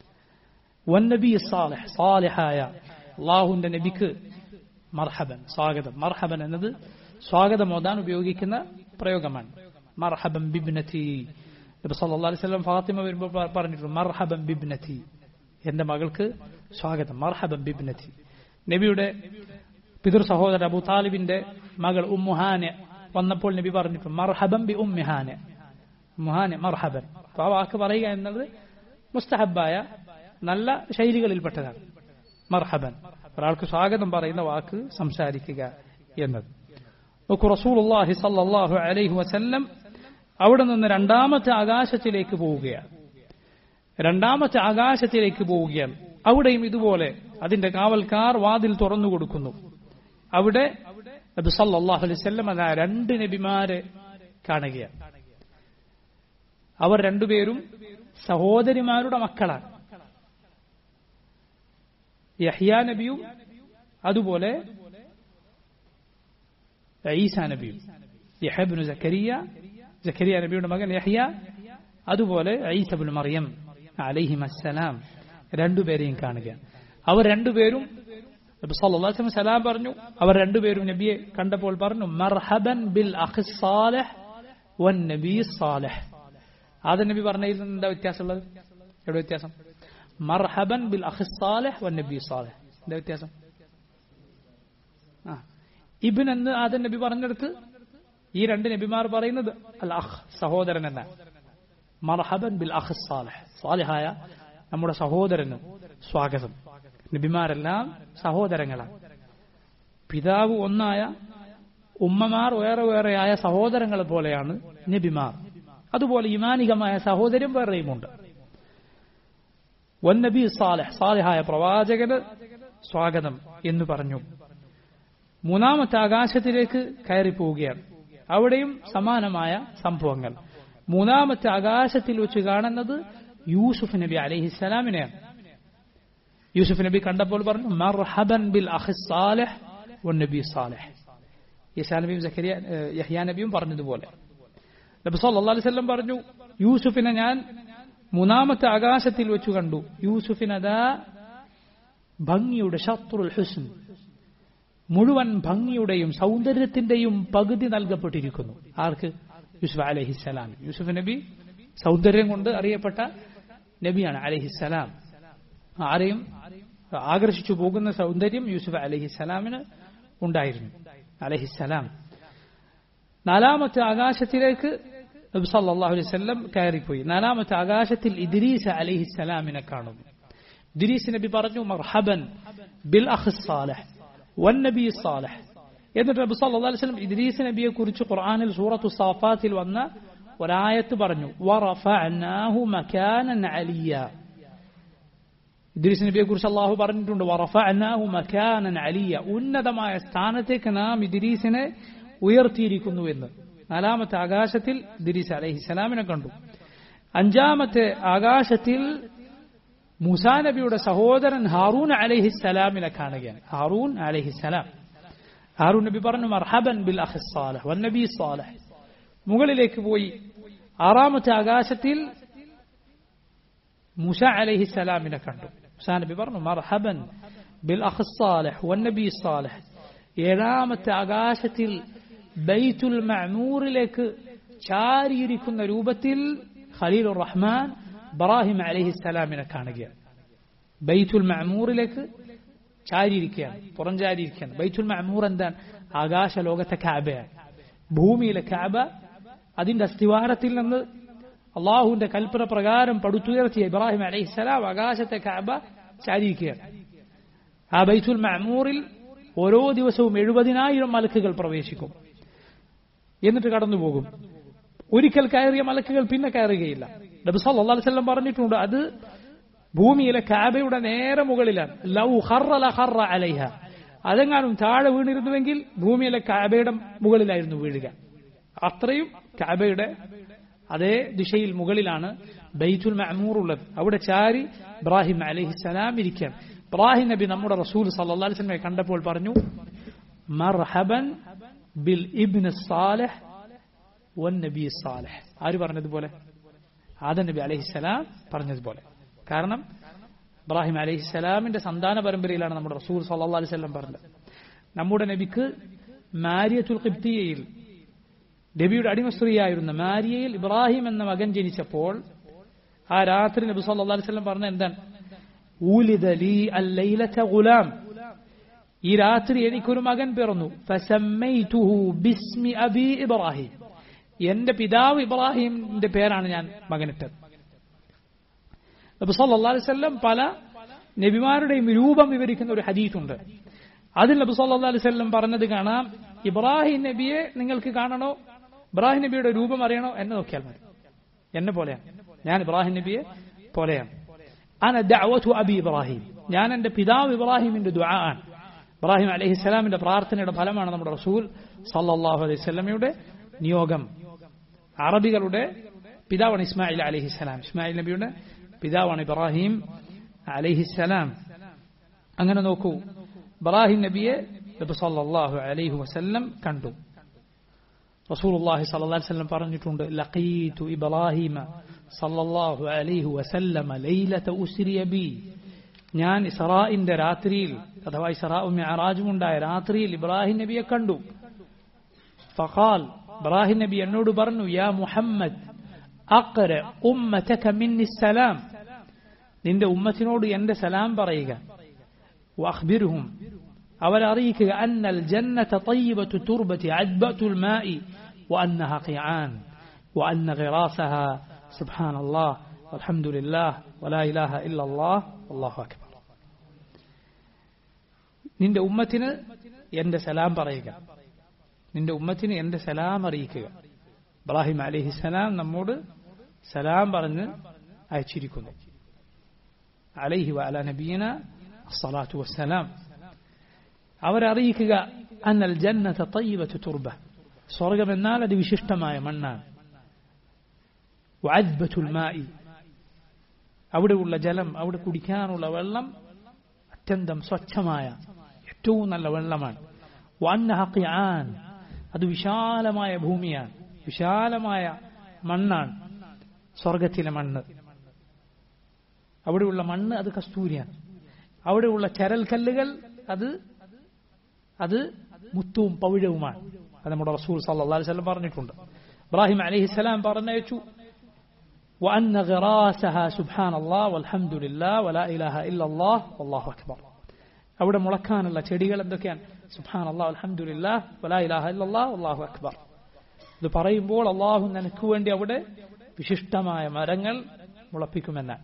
വൻ നബി സാലിഹ്, സാലിഹായ അല്ലാഹുവിന്റെ നബിക്ക് മർഹബൻ, സ്വാഗതം. മർഹബൻ എന്നത് സ്വാഗതം ഓതാൻ ഉപയോഗിക്കുന്ന പ്രയോഗമാണ്. മർഹബൻ ബിബ്നതി. നബി സല്ലല്ലാഹു അലൈഹി വസല്ലം ഫാത്തിമ വരുമ്പോൾ പറഞ്ഞിട്ടുണ്ട്, മർഹബൻ ബിബ്നതി, എന്റെ മകൾക്ക് സ്വാഗതം. മർഹബൻ ബിബ്നതി. നബിയുടെ പിതൃ സഹോദരൻ അബൂ താലിബിന്റെ മകൾ ഉമ്മുഹാനെ വന്നപ്പോൾ നബി പറഞ്ഞിട്ടുണ്ട്, മർഹബൻ ബി ഉമ്മിഹാനെ, ഉമ്മുഹാനെ മർഹബൻ. അപ്പോൾ ആ വാക്ക് പറയുക എന്നത് മുസ്തഹബായ നല്ല ശൈലികളിൽപ്പെട്ടതാണ്. മർഹബൻ, ഒരാൾക്ക് സ്വാഗതം പറയുന്ന വാക്ക് സംസാരിക്കുക എന്നത്. നോക്കൂ, റസൂലുള്ളാഹി സ്വല്ലല്ലാഹു അലൈഹി വസല്ലം അവിടെ നിന്ന് രണ്ടാമത്തെ ആകാശത്തിലേക്ക് പോവുകയാണ്. രണ്ടാമത്തെ ആകാശത്തിലേക്ക് പോവുകയാണ്. അവിടെയും ഇതുപോലെ അതിന്റെ കാവൽക്കാർ വാതിൽ തുറന്നു കൊടുക്കുന്നു. അവിടെ നബി സല്ലല്ലാഹു അലൈഹി വസല്ലം അതാ രണ്ട് നബിമാരെ കാണുകയാണ്. അവർ രണ്ടുപേരും സഹോദരിമാരുടെ മക്കളാണ്. യഹ്യാ നബിയും അതുപോലെ ഈസാ നബിയും. യഹ്യ ഇബ്നു സക്കരിയ, സക്കരിയ നബിയുടെ മകൻ യഹ്യ, അതുപോലെ ഈസ ഇബ്നു മറിയം അലൈഹിമസ്സലാം, രണ്ടുപേരെയും കാണുക. അവർ രണ്ടുപേരും നബി സല്ലല്ലാഹു അലൈഹി വസല്ലം സലാം പറഞ്ഞു. അവർ രണ്ടുപേരും നബിയെ കണ്ടപ്പോൾ പറഞ്ഞു മർഹബൻ ബിൽ അഖി സാലിഹ് വൻ നബി സാലിഹ്. ആദ്യം നബി പറഞ്ഞതിൽ എന്താ വ്യത്യാസമുള്ളത്? എവിടെ വ്യത്യാസം? മർഹബൻ ബിൽ അഖി സാലിഹ് വൻ നബി സാലിഹ്. എന്താ വ്യത്യാസം? ആ ഇബ്ൻ എന്ന് ആദ്യം നബി പറഞ്ഞെടുത്ത് ഈ രണ്ട് നബിമാർ പറയുന്നത് അൽ അഖ് സഹോദരൻ എന്നാണ്. മർഹബൻ ബിൽ അഖി സാലിഹ്, സാലിഹായ നമ്മുടെ സഹോദരന് സ്വാഗതം. നബിമാരെല്ലാം സഹോദരങ്ങളാണ്. പിതാവ് ഒന്നായ ഉമ്മമാർ വേറെ വേറെയായ സഹോദരങ്ങളെ പോലെയാണ് നബിമാർ. അതുപോലെ ഇമാനികമായ സഹോദര്യം വേറെയുമുണ്ട്. വൻ നബി സാലിഹ്, സാലിഹായ പ്രവാചകന് സ്വാഗതം എന്ന് പറഞ്ഞു. മൂന്നാമത്തെ ആകാശത്തിലേക്ക് കയറി പോവുകയാണ്. അവിടെയും സമാനമായ സംഭവങ്ങൾ. മൂന്നാമത്തെ ആകാശത്തിൽ വെച്ച് കാണുന്നത് യൂസുഫ് നബി അലൈഹിസ്സലാമിനെയാണ്. യൂസുഫ് നബി കണ്ടപ്പോൾ പറഞ്ഞു മർഹബൻ ബിൽ അഖി സാലിഹ് വൻ നബി സാലിഹ്. യഹ്യാ നബിയും സക്കരിയ യഹ്യാ നബിയും പറഞ്ഞതുപോലെ നബി സല്ലല്ലാഹു അലൈഹി വസല്ലം പറഞ്ഞു യൂസുഫിനെ ഞാൻ മൂന്നാമത്തെ ആകാശത്തിൽ വെച്ച് കണ്ടു. യൂസുഫിനതാ ഭംഗിയുടെ ഷത്റുൽ ഹുസ്ൻ, മുഴുവൻ ഭംഗിയുടെയും സൗന്ദര്യത്തിന്റെയും പകുതി നൽകപ്പെട്ടിരിക്കുന്നു. ആർക്ക്? യൂസുഫ് അലൈഹിസ്സലാം. യൂസുഫ് നബി സൗന്ദര്യം കൊണ്ട് അറിയപ്പെട്ട നബിയാണ് അലൈഹിസ്സലാം. ആരെയും ആകർഷിച്ചു പോകുന്ന സൗന്ദര്യം യൂസുഫ് അലൈഹിസ്സലാമിന് ഉണ്ടായിരുന്നു. അലൈഹിസ്സലാം നാലാമത്തെ ആകാശത്തിലേക്ക് നബി സല്ലല്ലാഹു അലൈഹി വസല്ലം കയറിപ്പോയി. നാലാമത്തെ ആകാശത്തിൽ ഇദ്രീസ് അലൈഹിസ്സലാമിനെ കാണുന്നു. ഇദ്രീസ് നബി പറഞ്ഞു മർഹബൻ ബിൽ അഖി സാലിഹ് വൻ നബി സാലിഹ്. എന്നിട്ട് നബി സല്ലല്ലാഹു അലൈഹി വസല്ലം ഇദ്രീസ് നബിയെ കുറിച്ച് ഖുർആനിൽ സൂറത്തു സാഫാത്തിൽ വന്ന ഒരായത്ത് പറഞ്ഞു വറഫഅനാഹു മകാനൻ അലിയ. ഇദ്രീസ് നബിയെ കുറിച്ച് അല്ലാഹു പറഞ്ഞിട്ടുണ്ട് വറഫഅനാഹു മകാനൻ അലിയ, ഉന്നതമായ സ്ഥാനത്തേക്ക് നാം ഇദ്രീസിനെ ഉയർത്തിയിരിക്കുന്നു എന്ന്. നാലാമത്തെ ആകാശത്തിൽ ഇദ്രീസ് അലൈഹിസ്സലാമിനെ കണ്ടു. അഞ്ചാമത്തെ ആകാശത്തിൽ മൂസാ നബിയുടെ സഹോദരൻ ഹാറൂൻ അലൈഹിസ്സലാമിനെ കാണുകയാണ്. ഹാറൂൻ അലൈഹിസ്സലാം. ഹാറൂൻ നബി പറഞ്ഞു മർഹബൻ ബിൽ അഖി സാലിഹ് വൻ നബി സാലിഹ്. മുകളിലേക്ക് പോയി. ആറാമത്തെ ആകാശത്തിൽ മൂസ അലൈഹിസ്സലാമിനെ കണ്ടു. മൂസാ നബി പറഞ്ഞു മർഹബൻ ബിൽ അഖി സാലിഹ് വൻ നബി സാലിഹ്. ഏഴാമത്തെ ആകാശത്തിൽ ബൈത്തുൽ മഅമൂറിലേക്ക് ചാരിയിരിക്കുന്ന രൂപത്തിൽ ഖലീലുർ റഹ്മാൻ ഇബ്രാഹിം അലൈഹിസ്സലാമിനെ കാണുകയാണ്. ബൈത്തുൽ മഅമൂറിലേക്ക് ചാരിയിരിക്കുകയാണ്, പുറം ചാരിയിരിക്കുകയാണ്. ബൈത്തുൽ മഅമൂർ എന്താണ്? ആകാശ ലോകത്തെ കഅബയാണ്. ഭൂമിയിലെ കഅബ അതിന്റെ അസ്ഥിവാരത്തിൽ നിന്ന് അള്ളാഹുവിന്റെ കൽപ്പന പ്രകാരം പടുത്തുയർത്തിയ ഇബ്രാഹിം അലൈഹിസ്സലാം ആകാശത്തെ കഅബ ചാരിയിരിക്കുകയാണ്. ആ ബൈത്തുൽ മഅമൂറിൽ ഓരോ ദിവസവും എഴുപതിനായിരം മലക്കുകൾ പ്രവേശിക്കും, എന്നിട്ട് കടന്നുപോകും. ഒരിക്കൽ കയറിയ മലക്കുകൾ പിന്നെ കയറുകയില്ല. നബി സല്ലല്ലാഹു അലൈഹി വസല്ലം പറഞ്ഞിട്ടുണ്ട് അത് ഭൂമിയിലെ കഅബയുടെ നേരെ മുകളിലാണ്. ലൗ ഖറ ലഖറ അലൈഹ, അതെങ്ങാനും താഴെ വീണിരുന്നുവെങ്കിൽ ഭൂമിയിലെ കഅബയുടെ മുകളിലായിരുന്നു വീഴുക. അത്രയും കഅബയുടെ അതേ ദിശയിൽ മുകളിലാണ് ബൈത്തുൽ മഅമൂർ ഉള്ളത്. അവിടെ ചാരി ഇബ്രാഹിം അലൈഹിസ്സലാം ഇരിക്കുകയാണ്. ഇബ്രാഹിം നബി നമ്മുടെ റസൂൽ സല്ലല്ലാഹു അലൈഹി വസല്ലമയെ കണ്ടപ്പോൾ പറഞ്ഞു മർഹബൻ ബിൽ ഇബ്നി സാലിഹ് വൻ നബി സാലിഹ്. ആര് പറഞ്ഞതുപോലെ? ആദം നബി അലൈഹിസ്സലാം പറഞ്ഞതുപോലെ. കാരണം ഇബ്രാഹിം അലൈഹിസ്സലാമിന്റെ സന്താന പരമ്പരയിലാണ് നമ്മുടെ റസൂൽ സല്ലല്ലാഹു അലൈഹി വസല്ലം പറഞ്ഞത്. നമ്മുടെ നബിക്ക് മാരിയത്തുൽ ഖിബ്തിയയിൽ, നബിയുടെ അടിമ സ്ത്രീയായിരുന്ന മാരിയയിൽ ഇബ്രാഹിം എന്ന മകൻ ജനിച്ചപ്പോൾ ആ രാത്രി നബി സല്ലല്ലാഹു അലൈഹി വസല്ലം പറഞ്ഞ എന്താണ്? ഊലിദ ലീ അല്ലൈലത ഗുലാം, ഈ രാത്രി എനിക്കൊരു മകൻ പിറന്നു. ഫസമ്മൈതുഹു ബിസ്മി അബി ഇബ്രാഹിം, എന്റെ പിതാവ് ഇബ്രാഹിമിന്റെ പേരാണ് ഞാൻ മകനിട്ടത്. നബി സല്ലല്ലാഹു അലൈഹി വസല്ലം പല നബിമാരുടെയും രൂപം വിവരിക്കുന്ന ഒരു ഹദീസുണ്ട്. അതിൽ നബി സല്ലല്ലാഹു അലൈഹി വസല്ലം പറഞ്ഞത് കാണാം, ഇബ്രാഹിം നബിയെ നിങ്ങൾക്ക് കാണണോ, ഇബ്രാഹിം നബിയുടെ രൂപം അറിയണോ, എന്നെ നോക്കിയാൽ മതി, എന്നെ പോലെയാണ്, ഞാൻ ഇബ്രാഹിം നബിയെ പോലെയാണ്. അന ദഅവതു അബി ഇബ്രാഹിം, ഞാൻ എന്റെ പിതാവ് ഇബ്രാഹിമിന്റെ ദുആ ആണ്. ഇബ്രാഹിം അലൈഹിസ്സലാമിന്റെ പ്രാർത്ഥനയുടെ ഫലമാണ് നമ്മുടെ റസൂൽ സല്ലല്ലാഹു അലൈഹി വസല്ലമയുടെ നിയോഗം. അറബികളുടെ പിതാവാണ് ഇസ്മായിൽ അലൈഹിസ്സലാം. ഇസ്മായിൽ നബിയുടെ പിതാവാണ് ഇബ്രാഹിം അലൈഹിസ്സലാം. അങ്ങനെ നോക്കൂ, ഇബ്രാഹിം നബിയെ നബി സല്ലല്ലാഹു അലൈഹി വസല്ലം കണ്ടു. റസൂലുള്ളാഹി സ്വല്ലല്ലാഹു അലൈഹി വസല്ലം പറഞ്ഞിട്ടുണ്ട്, ലഖീതു ഇബ്രാഹിമ സല്ലല്ലാഹു അലൈഹി വസല്ലം ലൈലത ഉസ്രിയ ബി ഞാൻ ഇസ്രാഇന്റെ രാത്രിയിൽ അഥവാ ഇസ്രാഉം മിഅ്റാജും ഉണ്ടായ രാത്രിയിൽ ഇബ്രാഹിം നബിയെ കണ്ടു. ഫഖാൽ, ഇബ്രാഹിം നബി എന്നോട് പറഞ്ഞു, യാ മുഹമ്മദ് അഖ്റ ഉമ്മതക മിന്നി സലാം, നിന്റെ ഉമ്മത്തിനോട് എന്റെ സലാം പറയുക. വഅഖ്ബിർഹും, അവരെ അറിയിക്കുക, അന്നൽ ജന്നത തയ്യിബതു തുർബതി അദ്ബതുൽ മാഇ വഅന്നഹ ഖിആൻ വഅന്ന ഗിറാസഹ സുബ്ഹാനല്ലാഹ് വൽഹംദുലില്ലാഹ് വലാ ഇലാഹ ഇല്ലല്ലാഹ് വല്ലാഹു അക്ബർ. നിന്റെ ഉമ്മത്തിന് എന്റെ സലാം പറയുക, നിന്റെ ഉമ്മത്തിന് എന്റെ സലാം അറിയിക്കുക. ഇബ്രാഹിം അലൈഹിസ്സലാം നമ്മോട് സലാം പറഞ്ഞ് അയച്ചിരിക്കുന്നു. അലൈഹി വഅലാ നബിയിന അസ്സലാത്തു വസ്സലാം. അവരറിയിക്കുക, അന്നൽ ജന്നത തയ്യിബതു തുർബ, സ്വർഗം എന്നാൽ അത് വിശിഷ്ടമായ മണ്ണാണ്. വഅദ്ബതുൽ മാഇ, അവിടെയുള്ള ജലം, അവിടെ കുടിക്കാനുള്ള വെള്ളം അത്യന്തം സ്വച്ഛമായ ഏറ്റവും നല്ല വെള്ളമാണ്. വഅന്നഹ ഖിആൻ, അത് വിശാലമായ ഭൂമിയാണ്, വിശാലമായ മണ്ണാണ് സ്വർഗത്തിലെ മണ്ണ്. അവിടെയുള്ള മണ്ണ് അത് കസ്തൂരിയാണ്. അവിടെയുള്ള ചരൽ കല്ലുകൾ അത് അത് മുത്തും പവിഴവുമാണ്. അത് നമ്മുടെ റസൂൽ സല്ലല്ലാഹു അലൈഹി വസല്ലം പറഞ്ഞിട്ടുണ്ട്. ഇബ്രാഹിം അലൈഹിസ്സലാം പറഞ്ഞയച്ചു, വഅന്ന ഗിറാസഹ സുബ്ഹാനല്ലാഹ് വൽഹംദുലില്ലാഹ് വലാ ഇലാഹ ഇല്ലല്ലാഹ് വല്ലാഹു അക്ബർ. അവിടെ മുളക്കാനുള്ള ചെടികൾ എന്തൊക്കെയാണ്? സുബ്ഹാനല്ലാഹ് വൽഹംദുലില്ലാഹ് വലാ ഇലാഹ ഇല്ലല്ലാഹ് വല്ലാഹു അക്ബർ. ഇത് പറയുമ്പോൾ അല്ലാഹു നിനക്ക് വേണ്ടി അവിടെ വിശിഷ്ടമായ മരങ്ങൾ മുളപ്പിക്കുമെന്നാണ്.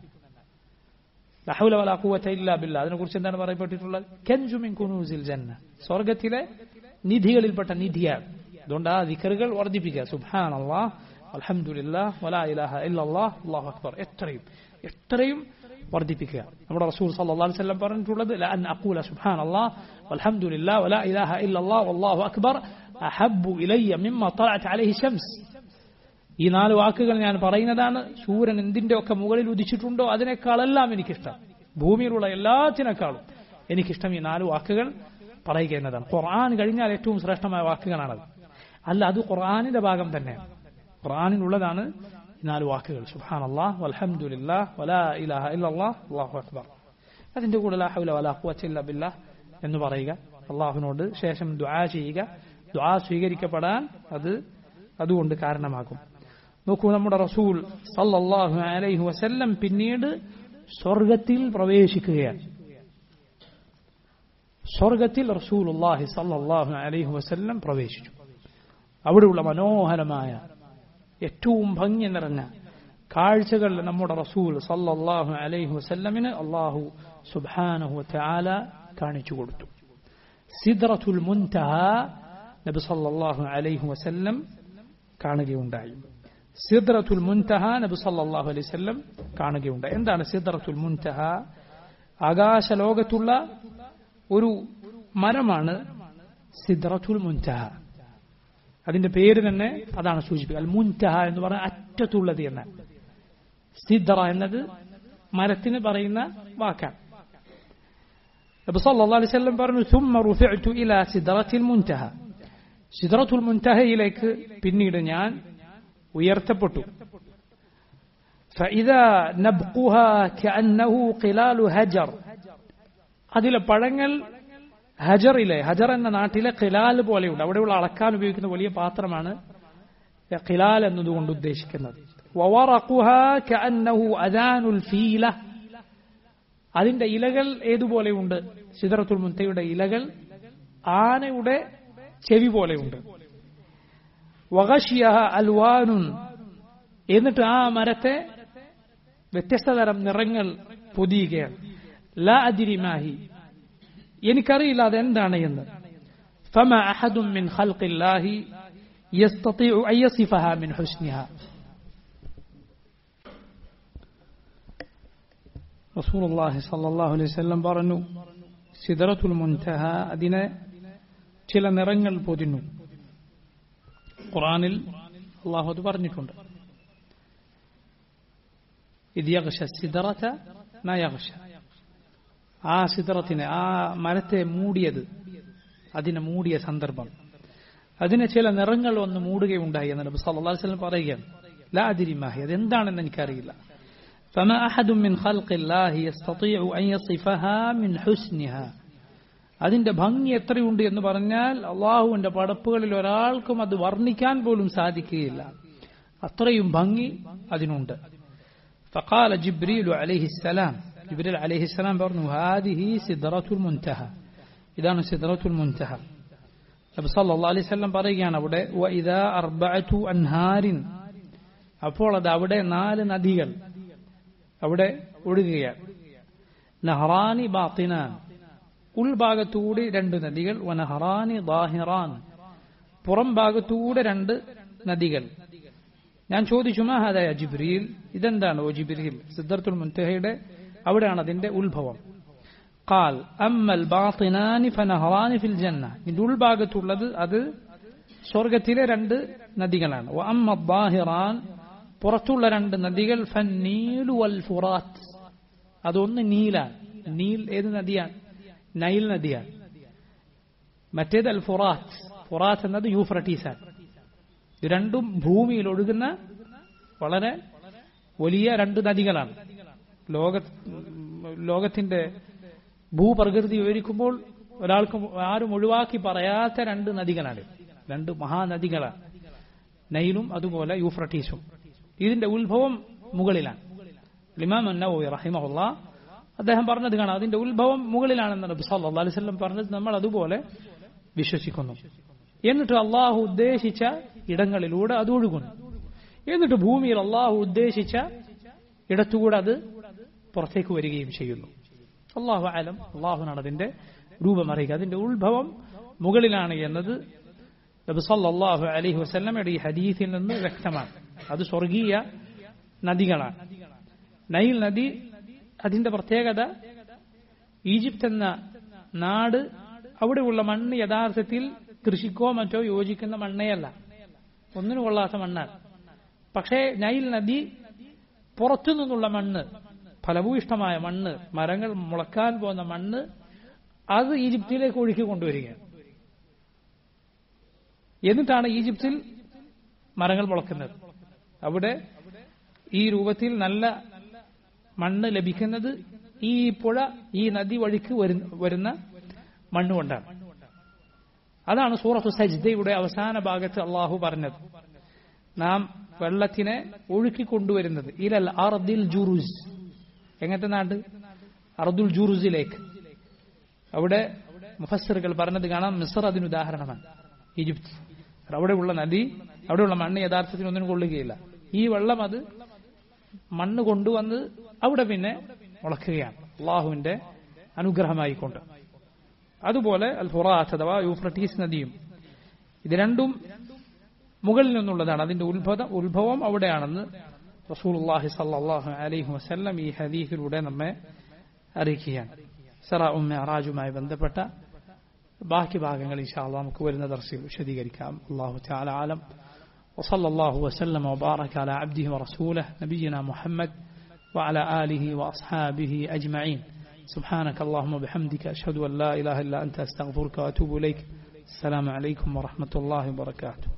ലാ ഹൗല വലാ ഖുവത ഇല്ലാ ബില്ലാഹ്. അതിനെക്കുറിച്ച് എന്താണ് പറയപ്പെട്ടിട്ടുള്ളത്? കൻസു മിൻ കുനൂസിൽ ജന്ന, സ്വർഗത്തിലെ നിധികളിൽപ്പെട്ട നിധിയാണ്. അതുകൊണ്ട് ആ ദിക്റുകൾ വർദ്ധിപ്പിക്കുക. സുബ്ഹാനല്ലാഹ് അൽഹംദുലില്ലാഹ് വലാ ഇലാഹ ഇല്ലല്ലാഹ് അല്ലാഹു അക്ബർ, എത്രയും എത്രയും വർദ്ധിപ്പിക്കുക. നമ്മുടെ റസൂൽ സല്ലല്ലാഹു അലൈഹി വസല്ലം പറഞ്ഞിട്ടുള്ളത്, ല അൻ അഖൂല സുബ്ഹാനല്ലാഹ് വൽഹംദുലില്ലാഹ് വലാ ഇലാഹ ഇല്ലല്ലാഹ് വല്ലാഹു അക്ബർ അഹബ്ബു ഇലയ്യ മിമ്മ തലഅത് അലൈഹി ശംസ്. ഈ നാല് വാക്കുകൾ ഞാൻ പറയുന്നതാണ്, സൂര്യൻ എന്തിന്റെ ഒക്കെ മുകളിൽ ഉദിച്ചിട്ടുണ്ടോ അതിനേക്കാളെല്ലാം എനിക്കിഷ്ടം, ഭൂമിയിലുള്ള എല്ലാത്തിനേക്കാളും എനിക്കിഷ്ടം ഈ നാല് വാക്കുകൾ പറയുക എന്നതാണ്. ഖുർആൻ കഴിഞ്ഞാൽ ഏറ്റവും ശ്രേഷ്ഠമായ വാക്കുകളാണത്. അല്ല, അത് ഖുർആനിന്റെ ഭാഗം തന്നെയാണ്, ഖുർആനിലുള്ളതാണ് ഈ നാല് വാക്കുകൾ. സുബ്ഹാനല്ലാഹ് വൽഹംദുലില്ലാഹ് വലാ ഇലാഹ ഇല്ലല്ലാഹ് അല്ലാഹു അക്ബർ. അതിന്റെ കൂടെ ലാ ഹൗല വലാ ഖുവത ഇല്ലാ ബില്ലാഹ് എന്ന് പറയുക. അള്ളാഹുവിനോട് ശേഷം ദുആ ചെയ്യുക. ദുആ സ്വീകരിക്കപ്പെടാൻ അത് അതുകൊണ്ട് കാരണമാകും. നോക്കൂ, നമ്മുടെ റസൂൽ സല്ലല്ലാഹു അലൈഹി വസല്ലം പിന്നീട് സ്വർഗത്തിൽ പ്രവേശിക്കുകയാണ്. സ്വർഗത്തിൽ റസൂലുള്ളാഹി സല്ലല്ലാഹു അലൈഹി വസല്ലം പ്രവേശിച്ചു. അവിടെയുള്ള മനോഹരമായ ഏറ്റവും ഭംഗി നിറഞ്ഞ കാഴ്ചകൾ നമ്മുടെ റസൂൽ സല്ലല്ലാഹു അലൈഹി വസല്ലമിന് അല്ലാഹു സുബ്ഹാനഹു വതആല കാണിച്ചു കൊടുത്തു. സിദ്റത്തുൽ മുൻതഹ നബി സല്ലല്ലാഹു അലൈഹി വസല്ലം കാണുകയുണ്ടായി. സിദ്റത്തുൽ മുൻതഹ നബി സല്ലല്ലാഹു അലൈഹി വസല്ലം കാണുകയുണ്ടായി. എന്താണ് സിദ്റത്തുൽ മുൻതഹ? ആകാശലോകത്തുള്ള ഒരു മരമാണ് സിദ്റത്തുൽ മുൻതഹ. അതിന്റെ പേര് തന്നെ അതാണ് സൂചിപ്പിക്കുക. അൽ മുൻതഹ എന്ന് പറഞ്ഞാൽ അറ്റത്തുള്ളത് എന്നാണ്. സിദ്റ എന്നത് മരത്തിന് പറയുന്ന വാക്കാണ്. നബി സല്ലല്ലാഹു അലൈഹി വസല്ലം പറഞ്ഞു, ثم رفعت الى سدرة المنتهى. സിദ്റത്തുൽ മുൻതഹയിലേക്ക് പിന്നീട് ഞാൻ ഉയർത്തപ്പെട്ടു. فإذا نبقها كأنه قلال هجر. അതിലെ പഴങ്ങൾ ഹജറിലെ, ഹജർ എന്ന നാട്ടിലെ ഖിലാൽ പോലെയുണ്ട്. അവിടെയുള്ള അളക്കാൻ ഉപയോഗിക്കുന്ന വലിയ പാത്രമാണ് ഖിലാൽ എന്നതുകൊണ്ട് ഉദ്ദേശിക്കുന്നത്. وورقها كأنه أذان الفيلة. അതിന്റെ ഇലകൾ ഏതുപോലെയുണ്ട്? സിദ്റത്തുൽ മുൻതഹയുടെ ഇലകൾ ആനയുടെ ചെവി പോലെയുണ്ട്. വഗശിയഹ അൽവാനുൻ. എന്നിട്ട് ആ മരത്തെ വ്യത്യസ്ത തരം നിറങ്ങൾ പൊതിയുകയാണ്. ലാ അദ്രി മാഹി. എനിക്കറിയില്ല അതെന്താണ് എന്ന്. ഫമാ അഹദുൻ മിൻ ഖൽഖില്ലാഹി യസ്തതിഉ അൻ യസിഫഹ മിൻ ഹുസ്നിഹ. റസൂലുള്ളാഹി സ്വല്ലല്ലാഹു അലൈഹി വസല്ലം പറഞ്ഞു, സിദ്റത്തുൽ മുൻതഹ അതിനെ ചില നിറങ്ങൾ പൊതിഞ്ഞു. ഖുർആനിൽ അല്ലാഹു അത് പറഞ്ഞിട്ടുണ്ട്. ഇദ് യഗ്ശ സിദ്റത മാ യഗ്ശ. ആ സിദ്റത്തിനെ, ആ മരത്തെ മൂടിയത്, അതിനെ മൂടിയ സന്ദർഭം, അതിനെ ചില നിറങ്ങൾ ഒന്ന് മൂടുകയുണ്ടായി എന്ന് നബി സല്ലല്ലാഹു അലൈഹി വസല്ലം പറയുകയാണ്. ലാ അദ്രി മാഹി. അതെന്താണെന്ന് എനിക്കറിയില്ല. فما أحد من خلق الله يستطيع أن يصفها من حسنها അതിന്റെ ഭംഗി എത്രയുണ്ട് എന്ന് പറഞ്ഞാൽ അള്ളാഹുവിന്റെ പടപ്പുകളിൽ ഒരാൾക്കും അത് വർണ്ണിക്കാൻ പോലും സാധിക്കുകയില്ല. അത്രയും ഭംഗി അതിനുണ്ട്. فقال جبريل عليه السلام ജിബ്രീൽ അലൈഹിസ്സലാം പറഞ്ഞു هذه سدرة المنتهى ഇതാണ് സിദ്റത്തുൽ മുൻതഹ. നബി സല്ലല്ലാഹു അലൈഹി വസല്ലം പറയുകയാണ് അവിടെ وإذا أربعة أنهار അപ്പോൾ അത് അവിടെ നാല് നദികൾ അവിടെ ഒഴുകുകയാണ്. നഹറാനി ബാത്തിനാൻ ഉൾഭാഗത്തൂടെ രണ്ട് നദികൾ, വനഹറാനി ദാഹിറാൻ പുറം ഭാഗത്തൂടെ രണ്ട് നദികൾ. ഞാൻ ചോദിച്ചു മാ ഹാദാ യാ ജിബ്രീൽ, ഇതെന്താണ് ഓ ജിബ്രീൽ? സിദ്റത്തുൽ മുൻതഹയുടെ അവിടെയാണ് അതിന്റെ ഉത്ഭവം. ഖാൽ അമ്മൽ ബാത്തിനാനി ഫനഹറാനി ഫിൽ ജന്ന, ഇതിന്റെ ഉൾഭാഗത്തുള്ളത് അത് സ്വർഗത്തിലെ രണ്ട് നദികളാണ്. വ അമ്മ ദാഹിറാൻ പുറത്തുള്ള രണ്ട് നദികൾ ഫന്നീൽ വൽ ഫുറാത്ത്, അതൊന്ന് നീലാണ്. നീൽ ഏത് നദിയാണ്? നൈൽ നദിയാണ്. മറ്റേത് അൽ ഫുറാത്ത്. ഫുറാത്ത് എന്നത് യൂഫ്രട്ടീസാണ്. ഇത് രണ്ടും ഭൂമിയിൽ ഒഴുകുന്ന വളരെ വലിയ രണ്ട് നദികളാണ്. ലോക ലോകത്തിന്റെ ഭൂപ്രകൃതി വിവരിക്കുമ്പോൾ ഒരാൾക്ക് ആരും ഒഴിവാക്കി പറയാത്ത രണ്ട് നദികളാണ്, രണ്ട് മഹാനദികളാണ്, നൈലും അതുപോലെ യൂഫ്രട്ടീസും. ഇതിന്റെ ഉത്ഭവം മുകളിലാണ്. ഇമാം അൻ-നവവി റഹിമഹുല്ലാഹ് അദ്ദേഹം പറഞ്ഞത് കാണാം, അതിന്റെ ഉത്ഭവം മുകളിലാണെന്ന് നബി സല്ലല്ലാഹു അലൈഹി വസല്ലം പറഞ്ഞത് നമ്മൾ അതുപോലെ വിശ്വസിക്കുന്നു. എന്നിട്ട് അള്ളാഹു ഉദ്ദേശിച്ച ഇടങ്ങളിലൂടെ അത് ഒഴുകുന്നു. എന്നിട്ട് ഭൂമിയിൽ അള്ളാഹു ഉദ്ദേശിച്ച ഇടത്തുകൂടെ അത് പുറത്തേക്ക് വരികയും ചെയ്യുന്നു. അള്ളാഹു അലം, അള്ളാഹുനാണ് അതിന്റെ രൂപം അറിയുക. അതിന്റെ ഉത്ഭവം മുകളിലാണ് എന്നത് നബി സല്ലല്ലാഹു അലൈഹി വസല്ലമയുടെ ഈ ഹദീസിൽ നിന്ന് വ്യക്തമാണ്. അത് സ്വർഗീയ നദികളാണ്. നൈൽ നദി അതിന്റെ പ്രത്യേകത, ഈജിപ്ത് എന്ന നാട് അവിടെയുള്ള മണ്ണ് യഥാർത്ഥത്തിൽ കൃഷിക്കോ മറ്റോ യോജിക്കുന്ന മണ്ണേയല്ല, ഒന്നിനും കൊള്ളാത്ത മണ്ണാണ്. പക്ഷേ നൈൽ നദി പുറത്തു നിന്നുള്ള മണ്ണ്, ഫലഭൂയിഷ്ടമായ മണ്ണ്, മരങ്ങൾ മുളക്കാൻ പോകുന്ന മണ്ണ്, അത് ഈജിപ്തിലേക്ക് ഒഴുക്കി കൊണ്ടുവരികയാണ്. എന്നിട്ടാണ് ഈജിപ്തിൽ മരങ്ങൾ മുളക്കുന്നത്. അവിടെ ഈ രൂപത്തിൽ നല്ല മണ്ണ് ലഭിക്കുന്നത് ഈ പുഴ, ഈ നദി വഴിക്ക് വരുന്ന മണ്ണുകൊണ്ടാണ്. അതാണ് സൂറത്തു സജ്ദയുടെ അവസാന ഭാഗത്ത് അള്ളാഹു പറഞ്ഞത്, നാം വെള്ളത്തിനെ ഒഴുക്കിക്കൊണ്ടുവരുന്നത് ഇലൽ അർദിൽ ജുറുസ്. എങ്ങനത്തെ നാട്? അർദുൽ ജുറുസിലേക്ക്. അവിടെ മുഫസ്സിറുകൾ പറഞ്ഞത് കാണാം, മിസ്ർ അതിന് ഉദാഹരണമാണ്, ഈജിപ്ത്. അവിടെയുള്ള നദി, അവിടെയുള്ള മണ്ണ് യഥാർത്ഥത്തിൽ ഒന്നിനും കൊള്ളുകയില്ല. ഈ വെള്ളം അത് മണ്ണ് കൊണ്ടുവന്ന് അവിടെ പിന്നെ മുളക്കുകയാണ് അള്ളാഹുവിന്റെ അനുഗ്രഹമായിക്കൊണ്ട്. അതുപോലെ അൽ ഫുറാത്ത് അഥവാ യൂഫ്രട്ടീസ് നദിയും, ഇത് രണ്ടും മുകളിൽ നിന്നുള്ളതാണ്. അതിന്റെ ഉത്ഭവം ഉത്ഭവം അവിടെയാണെന്ന് റസൂലുള്ളാഹി സ്വല്ലല്ലാഹു അലൈഹി വസല്ലം ഈ ഹദീസിലൂടെ നമ്മെ അറിയിക്കുകയാണ്. ഇസ്റാഉം മിഅ്റാജുമായി ബന്ധപ്പെട്ട ബാക്കി ഭാഗങ്ങൾ ഇൻഷാ അല്ലാഹ് നമുക്ക് വരുന്ന ദർസിൽ വിശദീകരിക്കാം. അല്ലാഹു തആല ആലം. വസല്ലല്ലാഹു വസല്ലമ വബാറക അലാ അബ്ദിഹി വറസൂലിഹി നബിയിനാ മുഹമ്മദ് وعلى آله وأصحابه أجمعين. سبحانك اللهم وبحمدك أشهد أن لا إله إلا أنت أستغفرك وأتوب إليك. السلام عليكم ورحمة الله وبركاته.